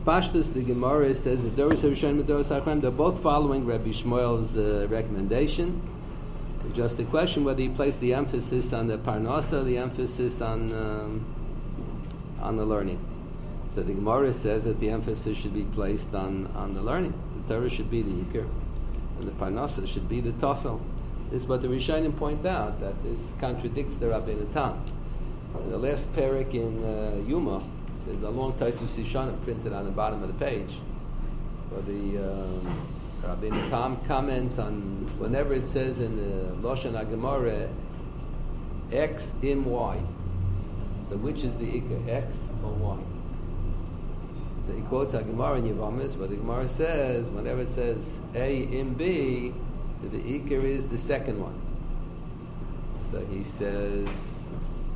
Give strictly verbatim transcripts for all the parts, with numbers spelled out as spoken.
Pashtus, the Gemara says that Doros Rishonim and Doros Achronim, they're both following Rabbi Shmuel's uh, recommendation. Just the question whether you place the emphasis on the parnasa, the emphasis on um, on the learning. So the Gemara says that the emphasis should be placed on, on the learning. The Torah should be the Yikar, and the parnasa should be the Tafel. This is what the Rishonim point out, that this contradicts the Rabbeinu Tam. In the last parak in uh, Yuma, there's a long Taisuf Sishana printed on the bottom of the page, where the um, Rabbeinu Tam comments on whenever it says in the Lashon HaGemara X im Y. So which is the Ikar, X or Y? So he quotes HaGemara in Yevamos, where the Gemara says whenever it says A im B, so the Ikar is the second one. So he says,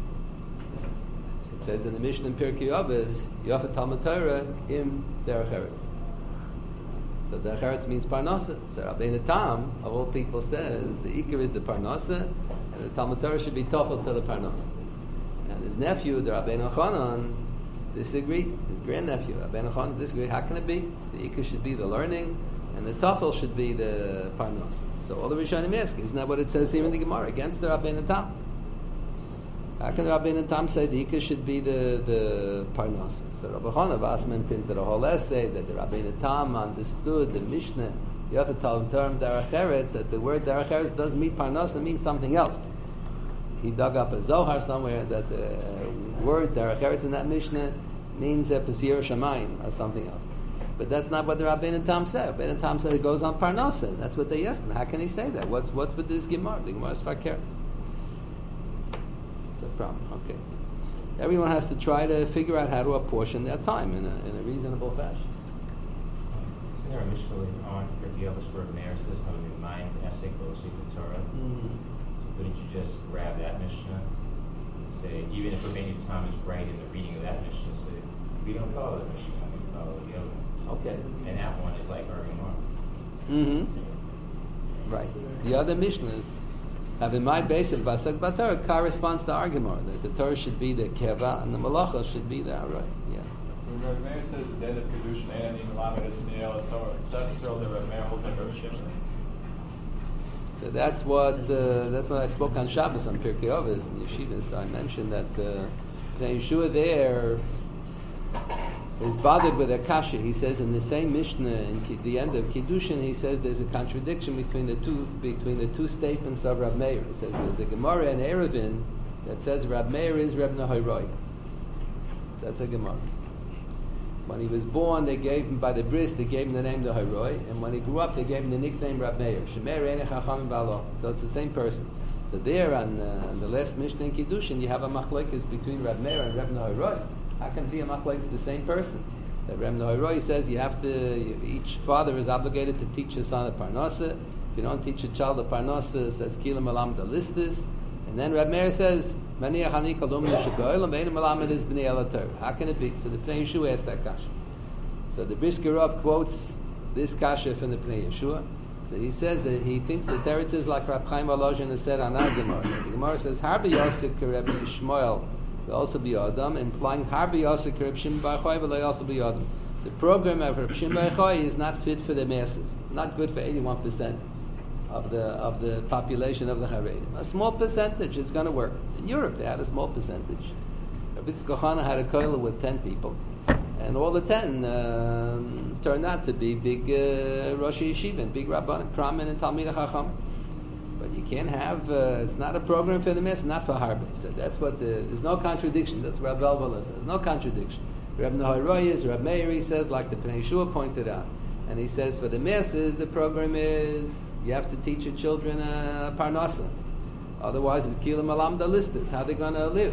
it says in the Mishnah in Pirkei Avos, Yafet Talmud Torah im Derech Eretz. So Derech Eretz means Parnasa. So Rabbeinu Tam, of all people, says the Ikar is the Parnasa, and the Talmud Torah should be Tofel to the Parnasa. And his nephew, the Rabbeinu Chanan, disagreed. His grandnephew, Rabbeinu Chanan, disagreed. How can it be? The Ikar should be the learning, and the Tofel should be the Parnasa. So all the Rishonim ask, isn't that what it says here in the Gemara against the Rabbeinu Tam? How can the Rabbeinu Tam say the Ikar should be the, the Parnasa? So Rabbi Chana Vassman printed a whole essay that the Rabbeinu Tam understood the Mishnah, Yafet Talmud Torah Derech Eretz, that the word Derech Eretz doesn't mean Parnasa, it means something else. He dug up a Zohar somewhere that the word Derech Eretz in that Mishnah means a Pesir Shamayim or something else. But that's not what the Rabbeinu Tam said. Rabbeinu Tam said it goes on Parnasa, and that's what they asked him. How can he say that? What's what's with this Gemara? The Gemara is Fakir. It's a problem. Okay. Everyone has to try to figure out how to apportion their time in a in a reasonable fashion. Isn't there initially on Pirkei Avos where Meir says how we mind Esek or Secret Torah? Mm-hmm. Wouldn't you just grab that Mishnah and say, even if Rabbeinu Tam is right in the reading of that Mishnah, say, we don't follow the Mishnah, we follow the other. Okay. And that one is like our Gemara. Mm-hmm. Right. The other Mishnah, have in mind basic Vasak Batar, corresponds to our Gemara, that the Torah should be the Keva and the Malacha should be the Arai. Yeah. When Rav Meir says the dead of Kedushin and the Malamed is B'nei Torah, that's still the Rav Meir holds like Rav Shimon. So that's what uh, that's what I spoke on Shabbos on Pirkei Avos in Yeshiva. So I mentioned that uh, Yeshua there is bothered with a kasha. He says in the same Mishnah in Ki- the end of Kiddushin, he says there's a contradiction between the two between the two statements of Rav Meir. He says there's a Gemara in Eruvin that says Rav Meir is Reb Nahoroi. That's a Gemara. When he was born, they gave him, by the bris, they gave him the name Nahoroi, and when he grew up, they gave him the nickname Rav Meir. Shemeir Einei Chachamim Ba'alo. So it's the same person. So there on, uh, on the last Mishnah in Kiddushin, you have a machlekes between Rav Meir and Reb Nahoroi. How can it be a machlekes the same person? The Reb Nahoroi says you have to, you, each father is obligated to teach his son a parnasa. If you don't teach a child a parnasa, says kilam alam the listis. And then Reb Meir says, Maniach ani kalum neshagoylam ve'enim alamed is b'nei elator. How can it be? So the Pnei Yeshua asked that kasha. So the Brisker Rav quotes this kasha from the Pnei Yeshua. So he says that he thinks the teretz is like Rav Chaim Volozhin has said on our Gemara. The Gemara says, Harbi Yosef Kereb Yishmael will also be Adam, implying Harbi Yosef Kereb Shimon Bar Yochai will also be Adam. The program of Reb Shimon Bar Yochai is not fit for the masses, not good for eighty-one percent of the of the population of the Haredim. A small percentage is going to work. In Europe, they had a small percentage. Rabbi Yitzchak Chana had a kollel with ten people, and all the ten um, turned out to be big uh, Rosh Yeshiva and big Rabbanim, prominent Talmidei Chacham. But you can't have. Uh, it's not a program for the mass, not for Harbe. So that's what the. There's no contradiction. That's what Rav Elbala says. No contradiction. Reb Nahoroi is Reb Meir. He says, like the Pnei Yeshua pointed out, and he says for the masses, the program is you have to teach your children a parnasa. Otherwise, it's kilam alam da listis. How they're going to live?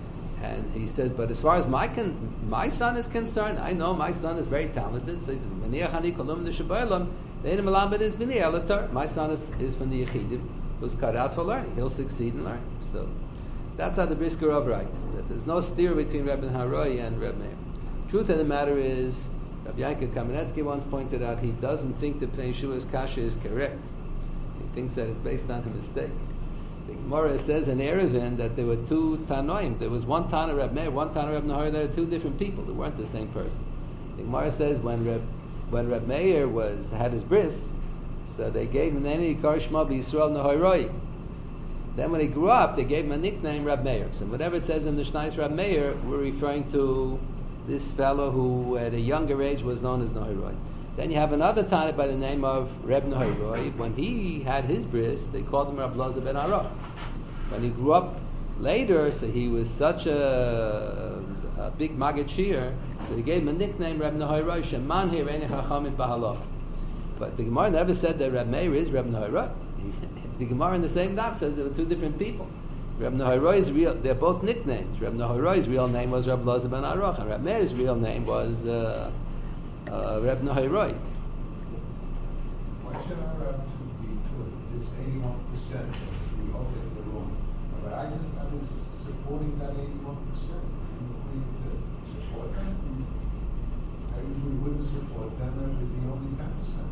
And he says, but as far as my con- my son is concerned, I know my son is very talented. So he says, "Maniach ani kolum neshabaylam ve'enim alamed is b'nei elator." My son is, is from the Yechidim, who's cut out for learning. He'll succeed in learning. So that's how the Brisker Rav writes, that there's no steer between Reb Nahoroi and Reb Meir. Truth of the matter is, Rabbi Yankov Kamenetsky once pointed out he doesn't think the Pnei Yeshua's kasha is correct. He thinks that it's based on a mistake. The Gemara says in Eruvin that there were two Tanoim. There was one Tana Reb Meir, one Tana Reb Nahoroi. There were two different people. They weren't the same person. The Gemara says when Reb, when Reb Meir was had his bris, so they gave him the name Karishma B'Yisrael Nahoiroi. Then when he grew up, they gave him a nickname Reb Meir. So whatever it says in the Shnais Reb Meir, we're referring to this fellow who at a younger age was known as Nahoiroi. Then you have another Tana by the name of Reb Nahoiroi. When he had his bris, they called him Reb Loza ben Arach. When he grew up later, so he was such a, a big Maggid Shir, so they gave him a nickname Reb Nahoiroi, Sheman Hireni Chachamim Bahalach. But the Gemara never said that Reb Meir is Reb Nahoiroi. The Gemara in the same daf says there were two different people. Reb Nahoiroi's real, they're both nicknames. Reb Nahoiroi's real name was Reb Loza ben Arach, and Reb Meir's real name was uh, uh, Reb Nahoiroi. Why should I have to be to this eighty-one percent that we all get the wrong? But I just I was supporting that eighty-one percent. We would support that. I mean, we wouldn't support them, that would be only ten percent.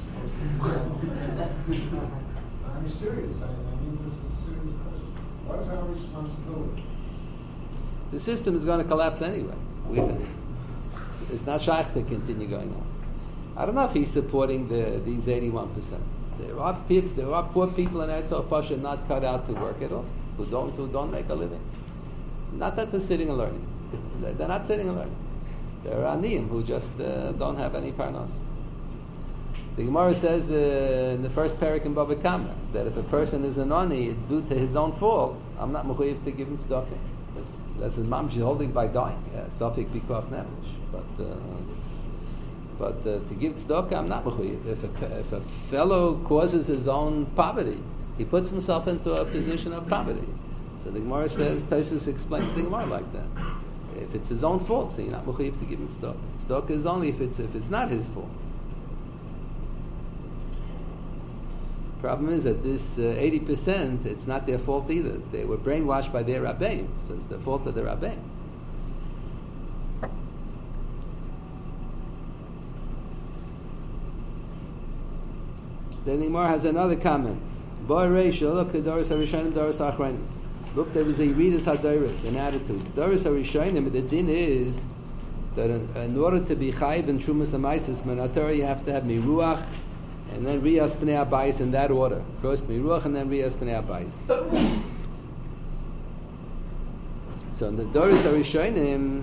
I'm serious. I, I mean, this is a serious question. What is our responsibility? The system is going to collapse anyway. We, it's not shaykh to continue going on. I don't know if he's supporting the these eighty-one percent. There are people, there are poor people in Eretz Pasha not cut out to work at all, who don't who don't make a living. Not that they're sitting and learning. They're not sitting and learning. There are aniyim who just uh, don't have any parnas. The Gemara says uh, in the first parak in Bava Kama that if a person is an ani, it's due to his own fault. I'm not mechuyev to give him tzedakah. That's his mom. She's holding by dying. Safik bikuach nefesh. But uh, but uh, to give tzedakah, I'm not mechuyev. If a, if a fellow causes his own poverty, he puts himself into a position of poverty. So the Gemara says, Taisus explains the Gemara like that. If it's his own fault, so you're not mechuyev to give him tzedakah. Tzedakah is only if it's if it's not his fault. Problem is that this uh, eighty percent, it's not their fault either. They were brainwashed by their rabbeim, so it's the fault of the rabbeim. Then the Gemara has another comment. Look, there was a Yeridus HaDoros, an attitude. Doros HaRishonim, the din is that in, in order to be chayiv in Trumas HaMaisis, Manator, you have to have miruach, and then Riyas Pnei Abayis in that order. First Miruach and then Riyas Pnei Abayis. So in the Doros HaRishonim,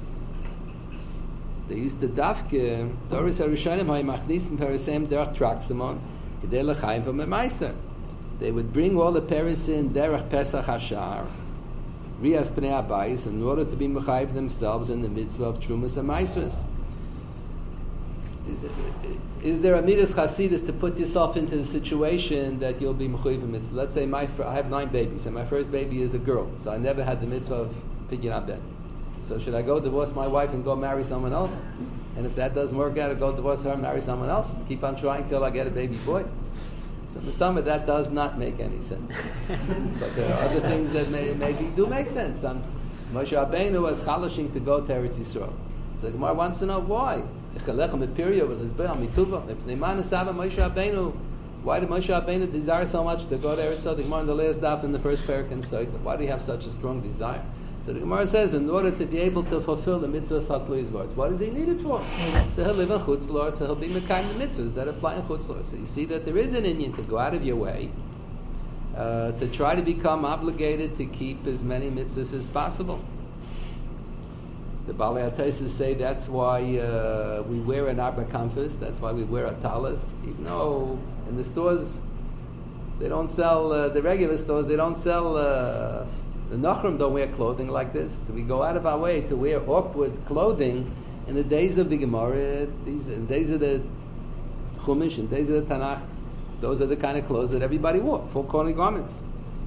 they used to dafke, Doros HaRishonim hay machnisim perisem derech traximon, kedei lechayim from a meiser. They would bring all the perisin derech Pesach Hashar, Riyas Pnei Abayis, in order to be mechayiv themselves in the mitzvah of Trumas and Meisers. Is, is there a midas chasidus to put yourself into the situation that you'll be mechuyev in mitzvah? Let's say my fr- I have nine babies, and my first baby is a girl, so I never had the mitzvah of pidyon abed. So should I go divorce my wife and go marry someone else? And if that doesn't work out, I go divorce her and marry someone else? Keep on trying till I get a baby boy? So Mustama, that does not make any sense. But there are other things that may, maybe do make sense. Some, Moshe Rabbeinu was chalashing to go to Eretz Yisrael. So the Gemara wants to know why. Why did Moshe Rabbeinu desire so much to go to Eretz Yisrael? The Gemara in the last daf in the first parak in Sotah. Why do you have such a strong desire? So the Gemara says, in order to be able to fulfill the mitzvah Satlui's words, what does he need it for? So he'll live in Chutz La'aretz, so he'll be mekayim the mitzvahs that apply in Chutz La'aretz. So you see that there is an Inyan to go out of your way uh, to try to become obligated to keep as many mitzvahs as possible. The Balei HaTosfos say that's why uh, we wear an arba kanfus, that's why we wear a talis, even though in the stores they don't sell, uh, the regular stores, they don't sell, uh, the Nachrim don't wear clothing like this. So we go out of our way to wear awkward clothing in the days of the Gemara, these in the days of the Chumash, in the days of the Tanakh. Those are the kind of clothes that everybody wore, full corner garments.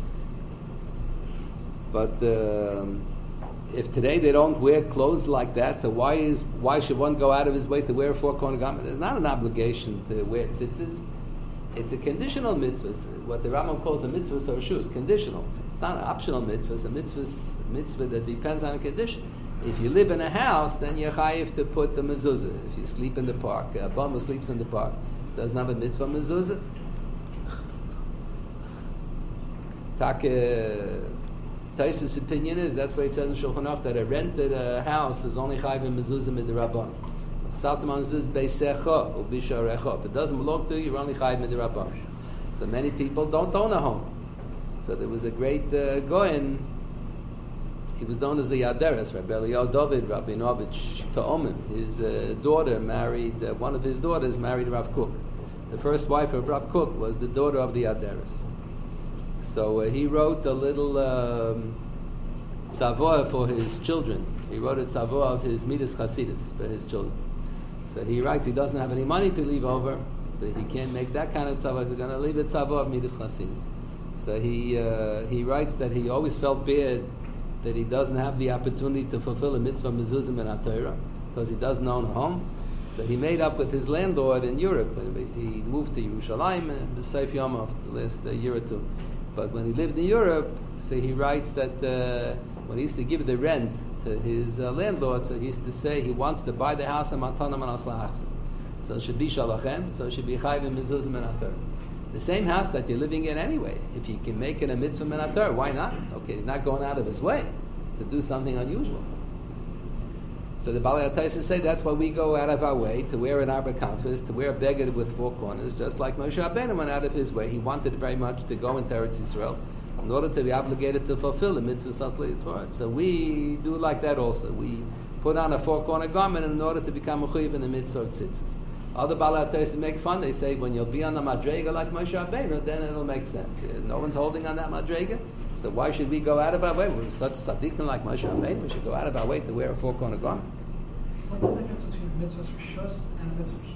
But um, if today they don't wear clothes like that, so why is why should one go out of his way to wear a four-corner garment? There's not an obligation to wear tzitzis. It's a conditional mitzvah. What the Rambam calls a mitzvah or shoes, conditional. It's not an optional mitzvah. It's a mitzvah, mitzvah that depends on a condition. If you live in a house, then you're chayiv to put the mezuzah. If you sleep in the park, a bum who sleeps in the park doesn't have a mitzvah mezuzah. Take. Taisus' opinion is that's why it says in Shulchan Aruch that a rented uh, house is only chayiv in mezuzah midrabban. Saltaman says beisecha or bisharecha. If it doesn't belong to you, you're only chayiv midirabbanan. So many people don't own a home. So there was a great uh, goyin. He was known as the Yaderes, Rabbi Eliyahu David Rabinovich Ta'omim. His uh, daughter married, uh, one of his daughters married Rav Kook. The first wife of Rav Kook was the daughter of the Yaderes. So uh, he wrote a little um, tzavor for his children. He wrote a tzavor of his Midas Chasidus for his children. So he writes he doesn't have any money to leave over, so he can't make that kind of tzavor. He's going to leave a tzavor of Midas Chasidus. So he uh, he writes that he always felt bad that he doesn't have the opportunity to fulfill a mitzvah mezuzim in HaTorah because he doesn't own a home. So he made up with his landlord in Europe. He moved to Yerushalayim in the Seif Yom of the last uh, year or two. But when he lived in Europe, so he writes that uh, when he used to give the rent to his uh, landlord, so he used to say he wants to buy the house in Matana Manas La'achsa. So it should be Shalachem, so it should be Chayv in Mezuzim in HaTorah. The same house that you're living in anyway. If he can make it a mitzvah min haTorah, why not? Okay, he's not going out of his way to do something unusual. So the Balei HaTaisus say that's why we go out of our way to wear an arba kanfus, to wear a beged with four corners, just like Moshe Rabbeinu went out of his way. He wanted very much to go into Eretz Yisrael in order to be obligated to fulfill the mitzvah of Yisrael. So we do like that also. We put on a four-corner garment in order to become a chuyiv in the mitzvah of tzitzis. Other Balei HaTaisus make fun. They say when you'll be on the madrega like Moshe Rabbeinu, then it'll make sense. No one's holding on that madrega, so why should we go out of our way? We're such tzaddikim like Moshe Rabbeinu. We should go out of our way to wear a four-corner garment. What's the difference between mitzvahs for shus and a mitzvah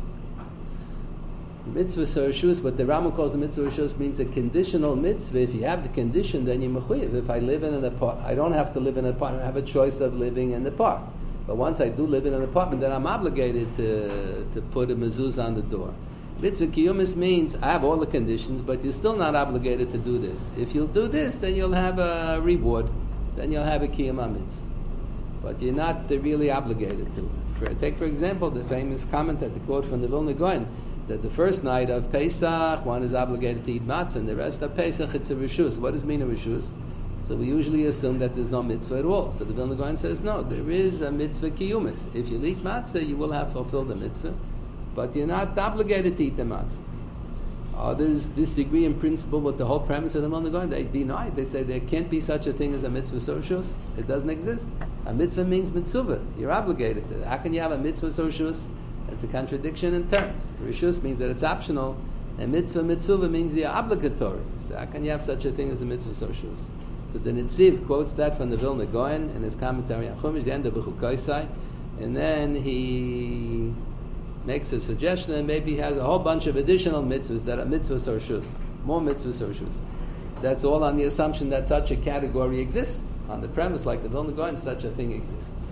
kiyus? Mitzvah reshus, what the Rambam calls a mitzvah reshus, means a conditional mitzvah. If you have the condition, then you're mechuyev. If I live in an apartment, I don't have to live in an apartment. I have a choice of living in the park. But once I do live in an apartment, then I'm obligated to to put a mezuzah on the door. Mitzvah kiyumis means I have all the conditions, but you're still not obligated to do this. If you'll do this, then you'll have a reward. Then you'll have a kiyum mitzvah. But you're not uh, really obligated to. For, take, for example, the famous comment that the quote from the Vilna Gaon, that the first night of Pesach, one is obligated to eat matzah, and the rest of Pesach, it's a reshus. What does mean a reshus? So we usually assume that there's no mitzvah at all. So the Vilna Gaon says, no, there is a mitzvah kiyumis. If you eat matzah, you will have fulfilled the mitzvah, but you're not obligated to eat the matzah. Others disagree in principle with the whole premise of the Vilna Gaon. They deny it. They say there can't be such a thing as a mitzvah soshus. It doesn't exist. A mitzvah means mitzvah. You're obligated to it. How can you have a mitzvah soshus? It's a contradiction in terms. Rishus means that it's optional, and mitzvah mitzvah means you're obligatory. So how can you have such a thing as a mitzvah soshus? So the Netziv quotes that from the Vilna Gaon in his commentary on Chumash, the end of B'chukoisai, and then he makes a suggestion, and maybe he has a whole bunch of additional mitzvahs that are mitzvahs or shus, more mitzvahs or shus. That's all on the assumption that such a category exists. On the premise, like the Vilna Gaon, such a thing exists.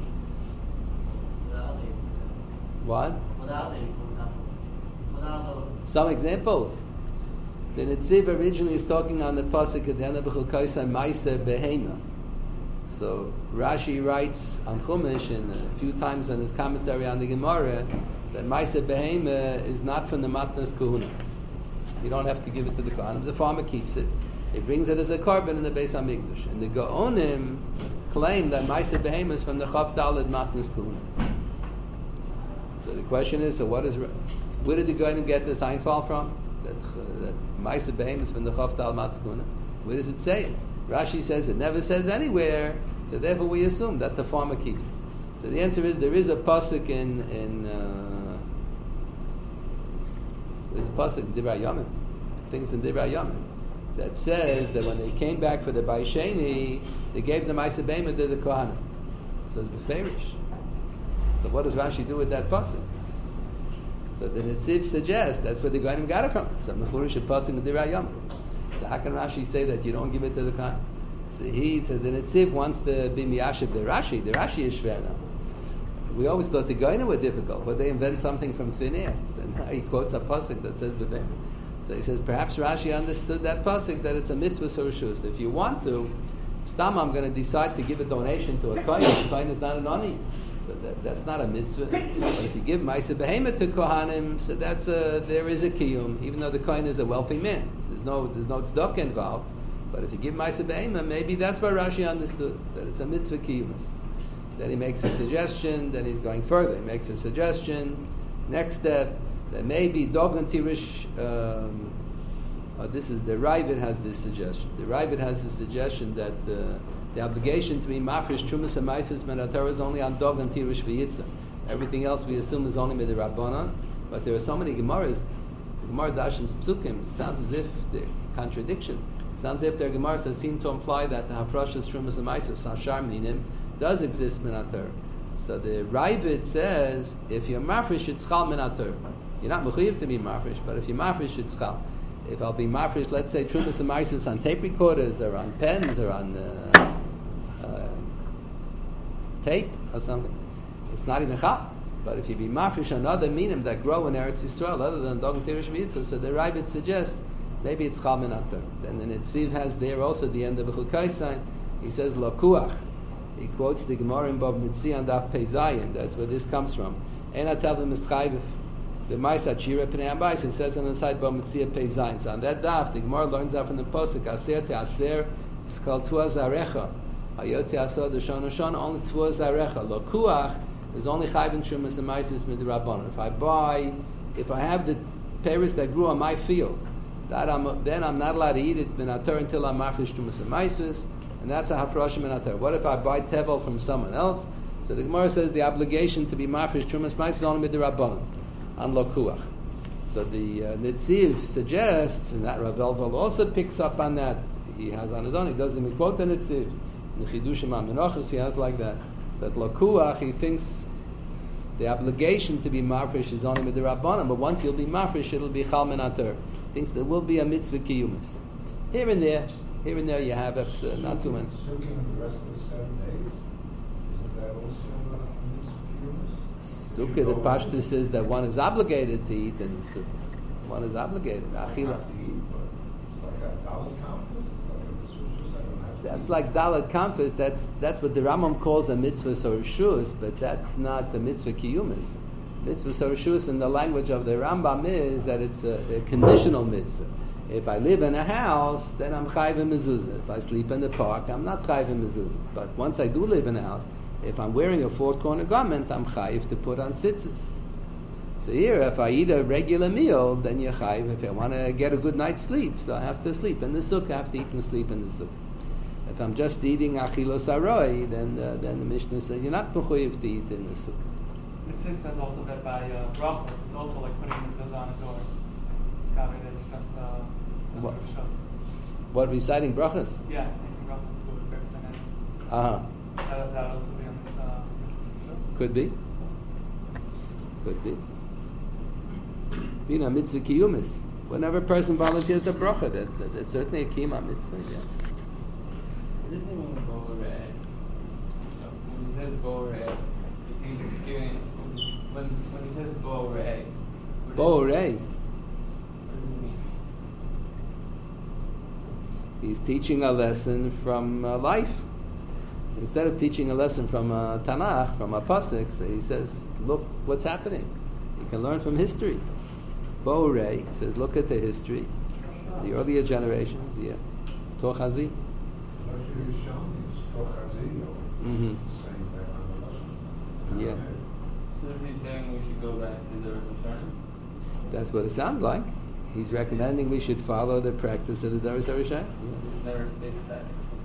What? Some examples. The Netziv originally is talking on the pasuk at the end of B'chukoisai Maaseh Behema. So Rashi writes on Chumash and a few times in his commentary on the Gemara that Maaseh Behema is not from the Matnas Kahuna. You don't have to give it to the Kohanim. The farmer keeps it. He brings it as a carbon in the Beis HaMikdash. And the Gaonim claim that Maaseh Behema is from the Chav Daled Matnas Kahuna. So the question is, so what is, where did the Gaonim get this Einfall from? That, uh, that Maaseh Behema is from the Chav Daled Matnas Kahuna. Where does it say it? Rashi says it never says anywhere, so therefore we assume that the farmer keeps it. So the answer is there is a pasuk in in uh, there's a pasuk in Divrei Yamim, things in Divrei Yamim that says that when they came back for the Baisheni, they gave the Maaseh Behema to the Kohanim. So it's beferish. So what does Rashi do with that pasuk? So the Netziv suggests that's where the Kohanim got it from. So mefurish a pasuk in Divrei Yamim. So how can Rashi say that you don't give it to the Kohen? So he, so the Netziv wants to be miyashiv the Rashi. The Rashi is shver now. We always thought the Goyim were difficult, but they invent something from thin air. So now he quotes a pasuk that says b'vem. So he says perhaps Rashi understood that pasuk that it's a mitzvah sorshus. If you want to, stam I'm going to decide to give a donation to a Kohen. The Kohen is not an ani. So that, that's not a mitzvah. But if you give Maaseh Behema to Kohanim, so that's a, there is a kiyum, even though the Kohen is a wealthy man. There's no there's no tzedakah involved. But if you give Maaseh Behema, maybe that's why Rashi understood that it's a mitzvah kiyumas. Then he makes a suggestion. Then he's going further. He makes a suggestion. Next step, that maybe Dogan Tirish. Um, uh, this is the Ravid has this suggestion. The Ravid has the suggestion that the, the obligation to be mafresh Trumas and Maises Menatar is only on Dogan Tirish v'Yitzah. Everything else we assume is only with the Rabbanan. But there are so many Gemaras. The Gemara Dashim's Psukim sounds as if the contradiction. Sounds as if their Gemaras seem to imply that the Hafrashas Trumas and Maises Hashar Minim does exist Menatar. So the Ravid says, if you're mafresh, it's chal menatar. You're not mechuyev to be mafresh, but if you're mafresh, it's chal. If I'll be mafresh, let's say trumas and maises on tape recorders or on pens or on uh, uh, tape or something, it's not even chal. But if you be mafresh on other minim that grow in Eretz Yisrael other than Dogan Tirish v'Yitzah, so the Ravid suggests maybe it's chal menatar. Then the Netziv has there also the end of the Chukkai sign. He says lokuach. He quotes the Gemara in Bab Mitzi and Daf Pei Zayin. That's where this comes from. And I tell them the Ma'aseh Shira Pnei Abayis. It says on the side Bab Mitzi Pei Zayin. So on that Daf, the Gemara learns out from the posuk Aser Te Aser. It's called Tua Zarecha. Hayot Te Aser Deshon Deshon. Only Tua Zarecha. Lo Kuach is only Chayvin Shumas and Maisis Midrabanan. If I buy, if I have the pears that grew on my field, that I'm, then I'm not allowed to eat it Minator until I'm mafresh Shumas and Maisis. And that's a hafrashim menatar. What if I buy tevel from someone else? So the Gemara says the obligation to be mafresh trumas ma'is is only with the rabbanon, on lokuach. So the uh, Netziv suggests, and that Rav Elval also picks up on that. He has on his own. He doesn't even quote the Netziv. In the Chidushim HaMenachos he has like that. That lokuach, he thinks the obligation to be mafresh is only with the rabbanon, but once you'll be mafresh, it'll be chal menatar. He thinks there will be a mitzvah kiyumis. Here and there. Here and there you have uh, not too many. Sukkah the rest of the seven days? Isn't that also a mitzvah? Sukkah, the Pashtus says that one is obligated to eat in the Sukkah. One is obligated. Achila. That's like Dalet Kampus. That's that's what the Rambam calls a mitzvah soreshus, but that's not the mitzvah kiyumis. Mitzvah soreshus in the language of the Rambam is that it's a, a conditional mitzvah. If I live in a house, then I'm chayiv in mezuzah. If I sleep in the park, I'm not chayiv in mezuzah. But once I do live in a house, if I'm wearing a four-corner garment, I'm chayiv to put on tzitzis. So here, if I eat a regular meal, then you're chayiv. If I want to get a good night's sleep, so I have to sleep in the sukkah. I have to eat and sleep in the sukkah. If I'm just eating achilos aroi, then uh, then the Mishnah says you're not mechuyev to eat in the sukkah. Mitzvah says also that by uh, brachos, it's also like putting mitzvahs on a door. Gabi, it's just uh, What, what reciting brachas? Yeah, making brachas to represent it. Uh huh. That that also be on this. Uh, Could be. Could be. You know, mitzvah kiyumis. Whenever a person volunteers a bracha, that, that, that's certainly a kiyum mitzvah. Yeah. What does he mean borei? When he says borei, is he just giving? When when he says borei? Borei. He's teaching a lesson from uh, life. Instead of teaching a lesson from uh, Tanakh, from a pasuk, so he says, look what's happening. You can learn from history. Borei, he says, look at the history. The earlier generations, yeah. Tochazi. Mm-hmm. Yeah. So is he saying we should go back to the Rosh That's what it sounds like. He's recommending we should follow the practice of the Doros HaRishayim. This never states that.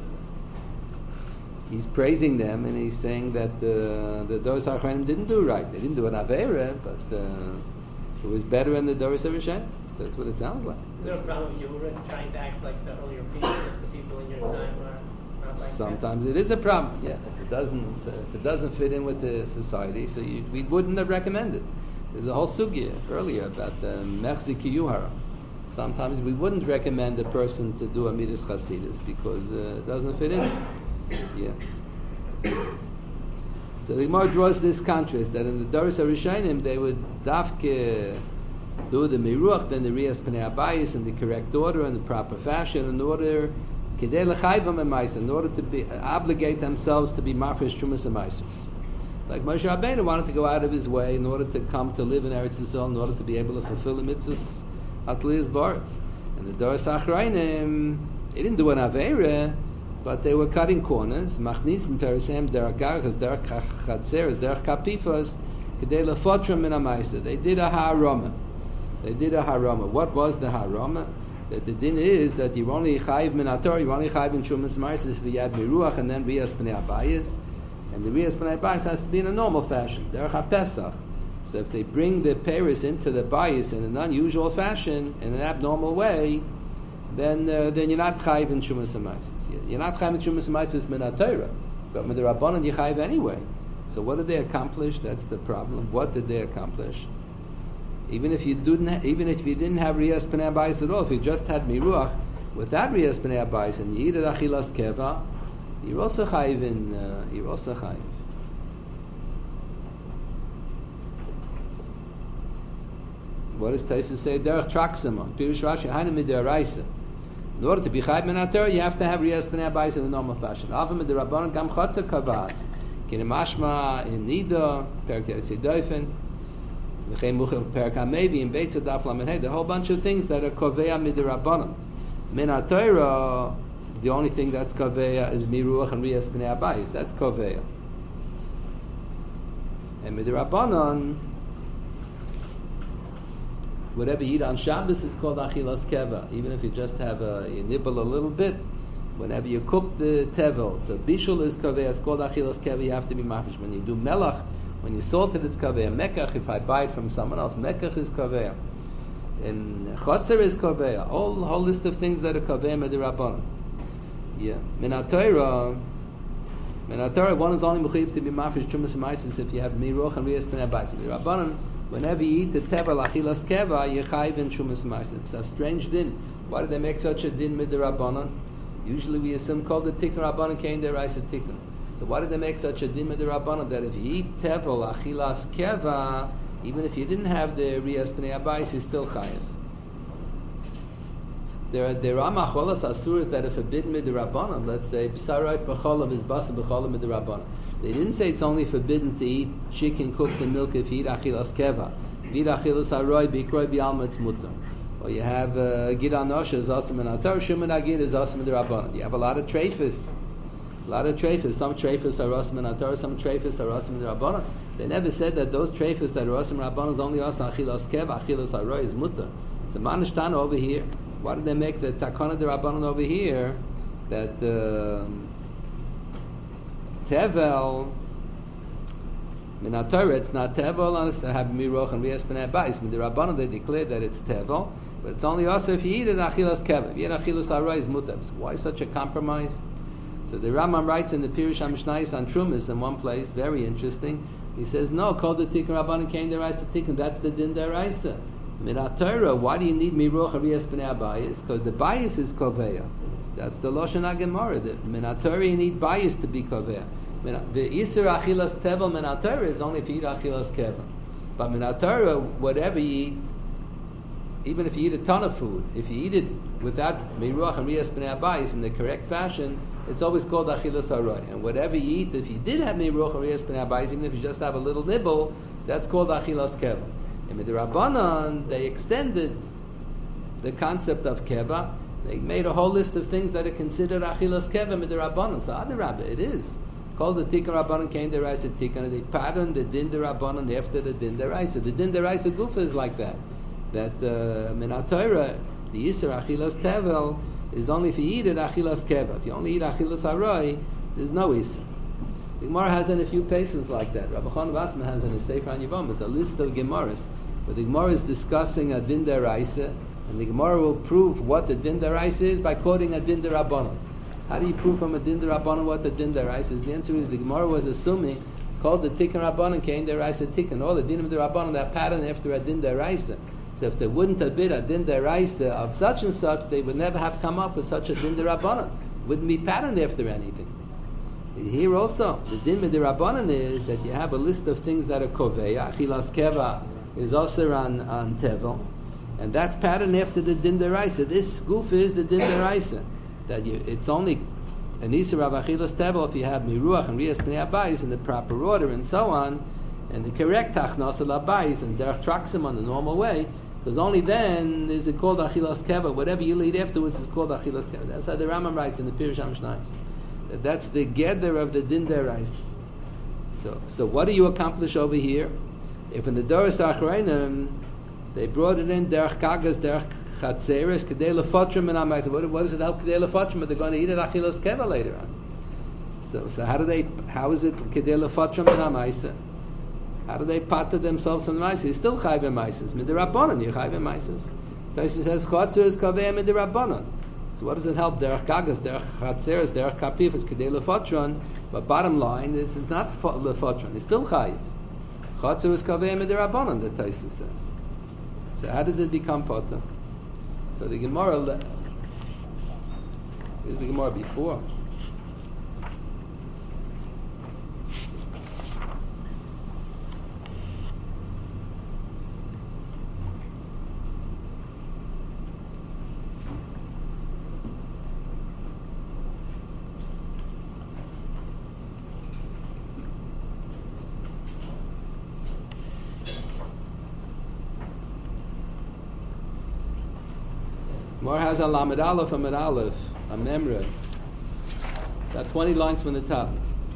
He's praising them and he's saying that uh, the Doros HaRishayim didn't do right. They didn't do an Aveira, but uh, it was better in the Doros HaRishayim. That's what it sounds like. Is there a problem you were trying to act like the earlier people, the people in your time were not like Sometimes that? it is a problem. Yeah, if it doesn't, uh, if it doesn't fit in with the society, so you, we wouldn't have recommended. There's a whole sugya earlier about the mechzi kiyuhara. Sometimes we wouldn't recommend a person to do a midas chasidus because uh, it doesn't fit in. Yeah. So the Gemara draws this contrast that in the Doros HaRishayim they would dafke do the miruach, then the riyas pnei abayis in the correct order and the proper fashion in order kedei lechayvam emaisa, in order to be obligate themselves to be mafresh trumas emaisers. Like Moshe Rabbeinu wanted to go out of his way in order to come to live in Eretz Yisrael, in order to be able to fulfill the mitzvahs atliyas baritz. And the Doros HaAchrayim, he didn't do an aveira, but they were cutting corners. Machnisim perisem derech garchas, derech chatzeres, derech kapifos, kedei lefotrim min ha'maisa. They did a harama. They did a harama. What was the harama? That the din is that you're only chayiv min haTorah, you're only chayiv in Trumas Maisa if you add miruach and then riyas b'nei abayis, and the riyas b'nei abayis has to be in a normal fashion, derech haPesach. So if they bring the Paris into the bayis in an unusual fashion, in an abnormal way, then uh, then you're not chayiv in Trumas Maisa. You're not chayiv in Trumas Maisa min haTorah, but with the Rabbanan you chayiv anyway. So what did they accomplish? That's the problem. What did they accomplish? Even if you didn't, even if you didn't have riyas b'nei abayis at all, if you just had miruach without riyas b'nei abayis and you eat it achilas keva, you're also chayiv in. Uh, you're also chayiv. What does Taisa say? Derech traksima. Pirush Rashi hainu mid'oraisa. In order to be chayiv min haTorah, you have to have riyas b'nei abayis in a normal fashion. Avim mid'Rabbanan gam chotzer kavaz. Kinemashma in nida perek yitzidofen. The whole bunch of things that are koveya mid'Rabbanan. Min haTorah, the only thing that's koveya is miruach and riyas b'nei abayis. That's koveya. And mid'Rabbanan, whatever you eat on Shabbos is called achilas keva. Even if you just have a you nibble a little bit, whenever you cook the tevel, so bishul is koveya. It's called achilas keva. You have to be mafish. When you do melach, when you salt it, it's kaveya. Mekach, if I buy it from someone else, mekach is kaveya. And chotzer is kaveya. All whole list of things that are kaveya mid'Rabbanan. Yeah. Min haTorah, min haTorah, one is only mechuyev to be mafish Trumas Maisis if you have miruach and riyas b'nei abayis. Mid'Rabbanan, whenever you eat the tevel achilas keva, you chayiv in Trumas Maisis. It's a strange din. Why did they make such a din mid'Rabbanan? Usually we assume called the tikkun Rabbanan kein deraisa tikkun. So why did they make such a din mid'Rabbanan that if you eat tevel achilas keva, even if you didn't have the riyas b'nei abayis, you still chayiv? There are there are macholas asuras that are forbidden mid'Rabbanan. Let's say b'saroif b'cholam is basa b'cholam mid'Rabbanan. They didn't say it's only forbidden to eat chicken cooked in milk if you eat achilas keva. If you eat achilas haroy b'ikroy b'alma it's mutter. Or you have uh, gid anosha is asim in haTorah, shuman agid is asim mid'Rabbanan. You have a lot of treifus. A lot of treifus. Some treifus are asim in haTorah, some treifus are asim mid'Rabbanan. They never said that those treifus that are asim mid'Rabbanan is only asim achilas keva, achilas haroy is mutter. So manishtan over here. Why did they make the takana d'Rabbanan over here that uh, tevel min haTorah it's not tevel unless they have miruach and riyas b'nei abayis. With the Rabbanan they declared that it's tevel, but it's only also if you eat it achilas keva. If you eat achilas haroy is mutar. So why such a compromise? So the Rambam writes in the Pirush HaMishnayos on Trumas in one place, very interesting. He says, no, called the tikkun Rabbanan kein deraisa tikkun. That's the din deraisa. Min haTorah, why do you need miruach hariyas b'nei abayis? Because the bayis is koveya. That's the Lashon HaGemara. Min haTorah you need bayis to be koveya. The isur achilas tevel min haTorah is only if you eat achilas keva. But min haTorah, whatever you eat, even if you eat a ton of food, if you eat it without miruach hariyas b'nei abayis in the correct fashion, it's always called achilas haroy. And whatever you eat, if you did have miruach hariyas b'nei abayis, even if you just have a little nibble, that's called achilas keva. And with the Rabbanan, they extended the concept of keva. They made a whole list of things that are considered achilas keva with the Rabbanan. So Adarabba, it is called the tikkun Rabbanan kein deraisa tikkun. They patterned the din Rabbanan after the din deraisa. The din deraisa gufa is like that. That uh, min haTorah, the yisur achilas tevel is only if you eat it achilas keva. If you only eat achilas haroy, there's no yisur. The Gemara has in a few places like that. Rabbi Chon Vassman has in his Sefer HaYevamos it's a list of Gemaras, where the Gemara is discussing a din deraisa, and the Gemara will prove what the din deraisa is by quoting a din derabbanan. How do you prove from a din derabbanan what the din deraisa is? The answer is the Gemara was assuming called the tikkun Rabbanan kein deraisa tikkun. All the dinim derabbanan that pattern after a din deraisa. So if they wouldn't have been a din deraisa of such and such, they would never have come up with such a din derabbanan. Wouldn't be patterned after anything. Here also, the din mid'Rabbanan is that you have a list of things that are koveya. Achilas keva is also on, on tevel, and that's patterned after the din deraisa. This goof is the din deraisa. That you, it's only an isur of achilas tevel if you have miruach and riyas b'nei abayis in the proper order and so on, and the correct tachnas al abayis and derech traksim on the normal way. Because only then is it called achilas keva. Whatever you eat afterwards is called achilas keva. That's how the Rambam writes in the Pirush HaMishnayos. That's the gather of the din derais. So, so what do you accomplish over here? If in the Doros Achreinim they brought it in derech kagas, derech chatzeres, kedei lefotrim and amaisa. What, what does it help kedei lefotrim? But they're going to eat it achilas keva later on. So, so how do they? How is it kedei lefotrim and amaisa? How do they pater themselves on maisa? It's still chayv maisas. Midirabanan, you chayv maisas. Taisa says chatzeres kaveh midirabanan. So what does it help? Derech kagas, derech chatzeres, derech kapif. It's kedei lefotron. But bottom line, it's, it's not lefotron. It's still chayv. Chatzeres kaveh midirabanan. The Taisa says. So how does it become potter? So the Gemara, here's the Gemara before. Gemara has a Lamed Aleph, a Med Aleph, a Memra. About twenty lines from the top.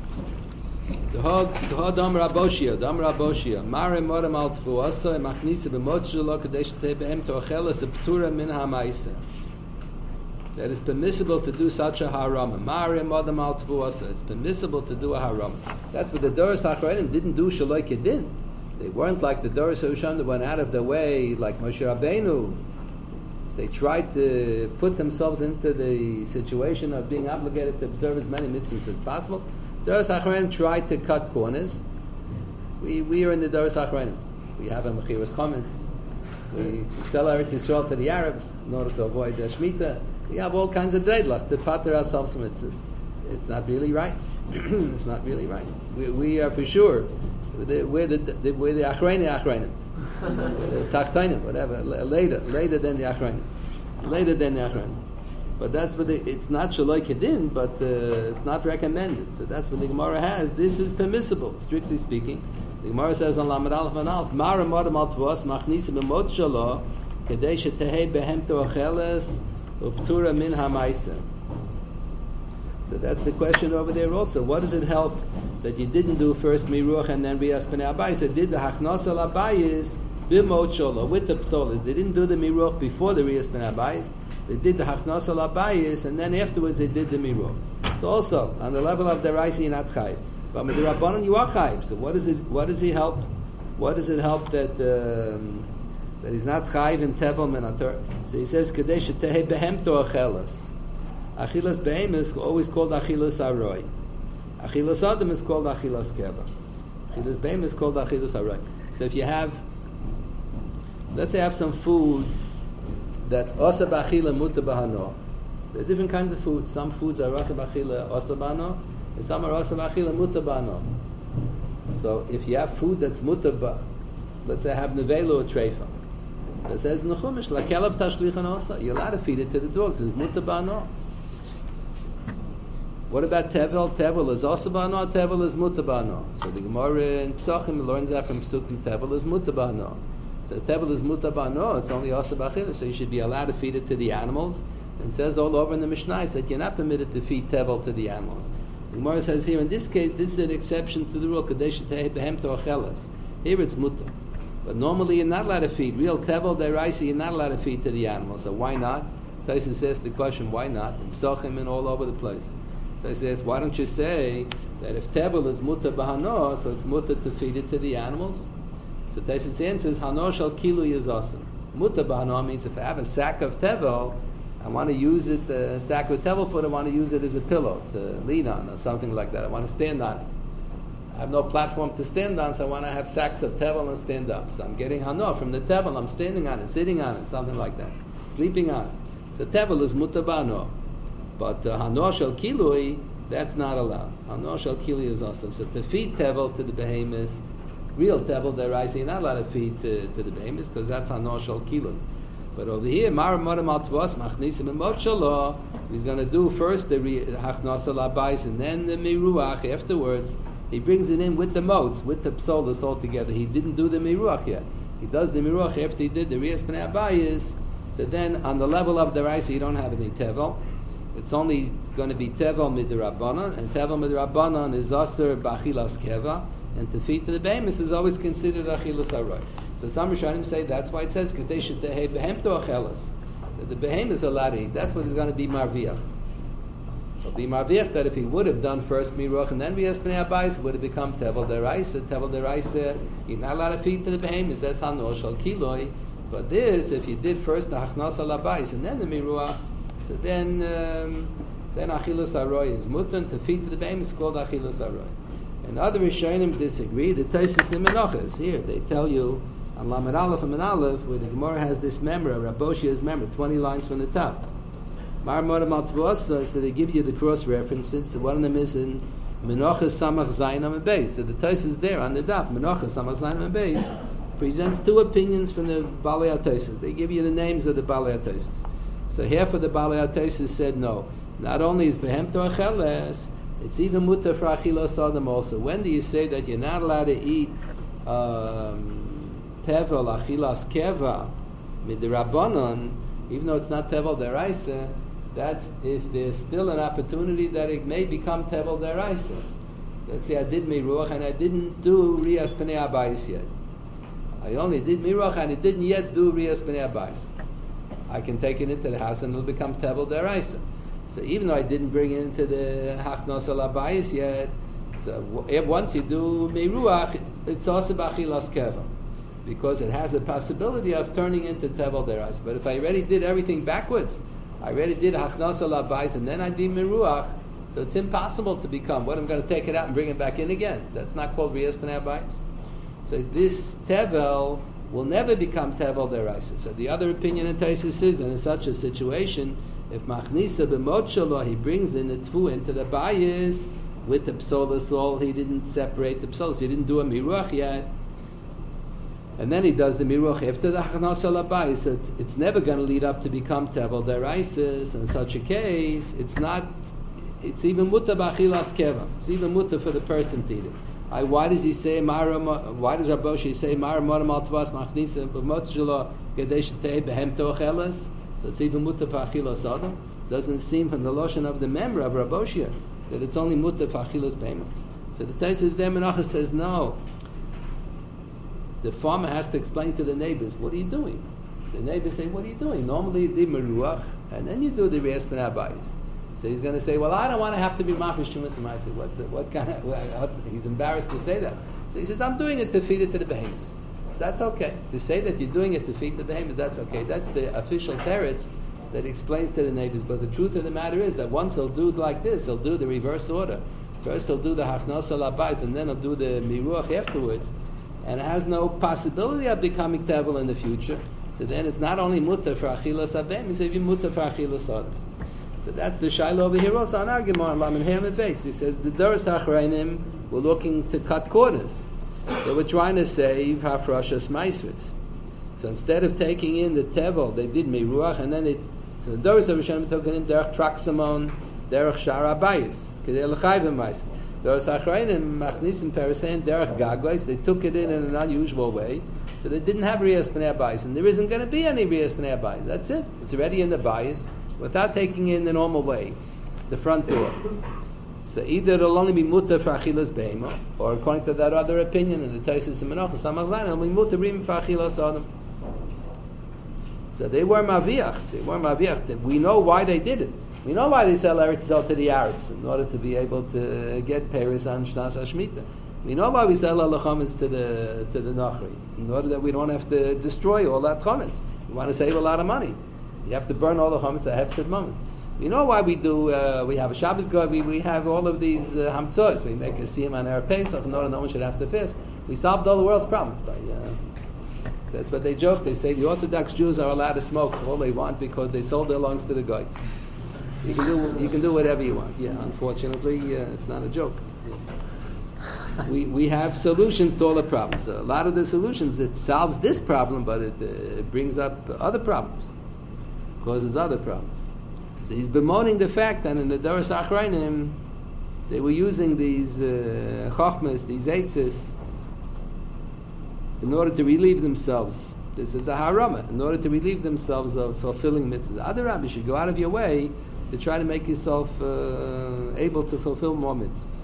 The Hod Dam Raboshia, Dam Raboshia. Mare Modam Al Tfuasa, Machnisa B'Motshelo Kadesh Tebehem Toachela Septura Min HaMaisa. That it's permissible to do such a harama. Mare Modam Al Tfuasa. It's permissible to do a harama. That's what the Doros Achreinim didn't do Shaloi Kedin. They weren't like the Doros Hushan that went out of their way, like Moshe Rabbeinu. They tried to put themselves into the situation of being obligated to observe as many mitzvahs as possible. Doros Achreinim tried to cut corners. We we are in the Doros Achreinim. We have a Mechiras Chametz. We sell Eretz Yisrael to the Arabs in order to avoid the Shemitah. We have all kinds of dreidlach to pater ourselves from mitzvahs. It's not really right. It's not really right. We, we are for sure. We're the, we're the, the, we're the Achreinim Achreinim. The Tachtainim, whatever, later, later than the Achreinim, later than the Achreinim. But that's what they, it's not Shaloi Kedin, but uh, it's not recommended. So that's what the Gemara has. This is permissible, strictly speaking. The Gemara says on Lamed Aleph and Aleph, Mara Modam Al Tvos Machnisa B'Mot Shalo Kedei Shetehei Behem Toacheles Uptura Min HaMaisa. So that's the question over there also. What does it help that you didn't do first Miruach and then Rias Pnei Abayis? They did the Hachnos Al Abayis B'Mot Sholo with the Psolis. They didn't do the Miruach before the Rias Pnei Abayis. They did the Hachnos Al Abayis and then afterwards they did the Miruach. So also on the level of the Raisi you're not Chayv, but with the Rabbanon you are Chayv. So what does it? What does he help? What does it help that um, that he's not Chayv in Tevel Menator? So he says Kadei Shetehei Behem Toachelas. Achilas Behem is always called Achilas Aroi. Achilas Adam is called Achilas Keva. Achilas Behem is called Achilas Aroi. So if you have, let's say, have some food that's Osa B'Achila Muta B'Hano. There are different kinds of food. Some foods are Osa B'Achila Osa B'Hano, and some are Osa B'Achila Muta B'Hano. So if you have food that's Muta B'Hano, let's say I have Nevelo or Treifa. It says Nechumish Lakelav Tashlichan Osa. You're allowed to feed it to the dogs. It's Muta B'Hano. What about Tevel? Tevel is Osa B'Hano, Tevel is Muta B'Hano. So the Gemara in Pesachim learns that from Psukim, Tevel is Muta B'Hano. So Tevel is Muta B'Hano, it's only Osa B'Achila, so you should be allowed to feed it to the animals. And it says all over in the Mishnah that you're not permitted to feed Tevel to the animals. The Gemara says here, in this case, this is an exception to the rule, Kadesh Tehei Behem Toachelas. Here it's Muta. But normally you're not allowed to feed. Real Tevel, Deraisa, you're not allowed to feed to the animals. So why not? Tyson says the question, why not? In Pesachim and all over the place. They says, why don't you say that if Tevel is muta b'hano, so it's muta to feed it to the animals? So Taisus answers, Hano shal kilu yizasam. Muta b'hano means if I have a sack of Tevel, I want to use it, the sack with Tevel food, I want to use it as a pillow to lean on or something like that. I want to stand on it. I have no platform to stand on, so I want to have sacks of Tevel and stand up. So I'm getting Hano from the Tevel, I'm standing on it, sitting on it, something like that. Sleeping on it. So Tevel is muta b'hano. But uh, Hano shel kilui, that's not allowed. Hano shel kilui is also. So to feed Tevel to the behemoths, real Tevel deraisa, you're not allowed to feed to, to the behemoths because that's Hano shel kilui. But over here, Mar Modam Al Tvos Machnisim B'Mot Shalo, he's going to do first the Hachnos Al Abayis and then the Miruach afterwards. He brings it in with the motes, with the psolis all together. He didn't do the Miruach yet. He does the Miruach after he did the Rias Pnei Abayis. So then on the level of the Raisa, you don't have any Tevel. it's only going to be tevel midrabanan, and tevel midrabanan is aser b'achilas keva, and tefit to the behemoth is always considered achilas aroy. So some Rishonim say that's why it says kadesh tehe behemto achelas, that the behemoth is allowed to eat. That's what is going to be marviach. So be marviach that if he would have done first miruach and then rias b'nei abayis, it would have become tevel deraisa. Tevel deraisa, you're not allowed to feed to the behemoth. That's hanol shal kiloi. But this, if you did first the hachnas al abayis and then the miruach, so then um, then achilas aroy is mutan. To feed to the behemoth is called achilas aroy. And other Rishonim disagree. The Taisus in Menachos here they tell you on Lamed Aleph and Men Aleph where the Gemara has this memra, Raboshia's memra, twenty lines from the top. Mar Modam Al Tvuasa, so they give you the cross references. So one of them is in Menachos Samach Zayin Amud Beis. So the Taisus there on the daf, Menachos Samach Zayin Amud Beis, presents two opinions from the Balei HaTaisus. They give you the names of the Balei HaTaisus. So half of the Balei HaTaisus said no. Not only is Behemto Acheles, it's even mutar for achilas adam also. When do you say that you're not allowed to eat um, tevel achilas keva midrabanan, even though it's not tevel deraisa? That's if there's still an opportunity that it may become tevel deraisa. Let's say I did miruach and I didn't do rias b'nei abayis yet. I only did miruach and I didn't yet do rias b'nei abayis. I can take it into the house and it'll become tevel deraisa. So even though I didn't bring it into the hachnos al abayis yet, so once you do meiruach, it's also b'achilas keva, because it has the possibility of turning into tevel derais. But if I already did everything backwards, I already did hachnos al abayis and then I did meiruach, so it's impossible to become. What I'm going to take it out and bring it back in again? That's not called rias b'nei abayis. So this tevel will never become tevel derais. So the other opinion in Taisus is, and in such a situation, if machnisa b'mot shelo, he brings in the tfu into the bayis with the psolas all, he didn't separate the psolas, he didn't do a miruach yet, and then he does the miruach after the hachnas al bayis. It, it's never going to lead up to become tevel deraisis. In such a case, it's not. It's even muta b'achilas keva. It's even muta for the person to eat it. I, why does he say Mara? Why does Rabboshi say Mara modam al tvas machnisa b'mot shelo kadesh tei behemto achelas? So it's even muta for achilas adam. Doesn't seem from the lotion of the member of Rabboshia that it's only muta for achilas behemah. So the Taisus there Menachos says no. The farmer has to explain to the neighbors, what are you doing? The neighbors say, what are you doing? Normally you do meruach and then you do the rias b'nei abayis. So he's going to say, well, I don't want to have to be mafish shumas and I say, what, the, what kind of? What, he's embarrassed to say that. So he says, I'm doing it to feed it to the behemoths. That's okay. To say that you're doing it to feed the behemoths, that's okay. That's the official teretz that explains to the neighbors. But the truth of the matter is that once he'll do like this, he'll do the reverse order. First he'll do the hachnas al abayis, and then he'll do the miruach afterwards. And it has no possibility of becoming tevel in the future. So then it's not only mutter for achilas abem, it's even mutter for achilas adam. So that's the shaila over here also on our Gemara, Laman Hamid base. He says the Doros Achrayim were looking to cut corners. They were trying to save Hafrashas Maisvis. So instead of taking in the Tevel, they did Miruach, and then they, so the Doros Achrayim took it in Derech Traxamon, Derech Shara Bayis, Kedei L'chayvim Maisvis. Doros Achrayim, Machnisim Perisein, Derech Gagos, they took it in in an unusual way. So they didn't have Rias B'nei Abayis, and there isn't going to be any Rias B'nei Abayis. That's it. It's already in the Bayis, without taking in the normal way, the front door. So either it'll only be mutter for achilas beima, or according to that other opinion in the Taisus and Menachos, it'll be mutter rim for achilas adam. So they were maviach. They were maviach. We know why they did it. We know why they sell Eretz Yisrael to the Arabs in order to be able to get Paris on Shnas HaShmita. We know why we sell all the chametz to the to the Nachri in order that we don't have to destroy all that chametz. We want to save a lot of money. You have to burn all the chametz at hefsed moment. We know why we do. Uh, we have a Shabbos God. We, we have all of these uh, hamtzos. We make a siyum on our Pesach in order no one should have to fast. We solved all the world's problems by. Uh, that's what they joke. They say the Orthodox Jews are allowed to smoke all they want because they sold their lungs to the guy. You can do you can do whatever you want. Yeah, unfortunately, uh, it's not a joke. We we have solutions to all the problems. So a lot of the solutions, it solves this problem, but it, uh, it brings up other problems, causes other problems. So he's bemoaning the fact that in the Doros Achrayim they were using these uh, chochmas, these eitzes, in order to relieve themselves. This is a harama, in order to relieve themselves of fulfilling mitzvahs. Other rabbis should go out of your way to try to make yourself uh, able to fulfill more mitzvahs.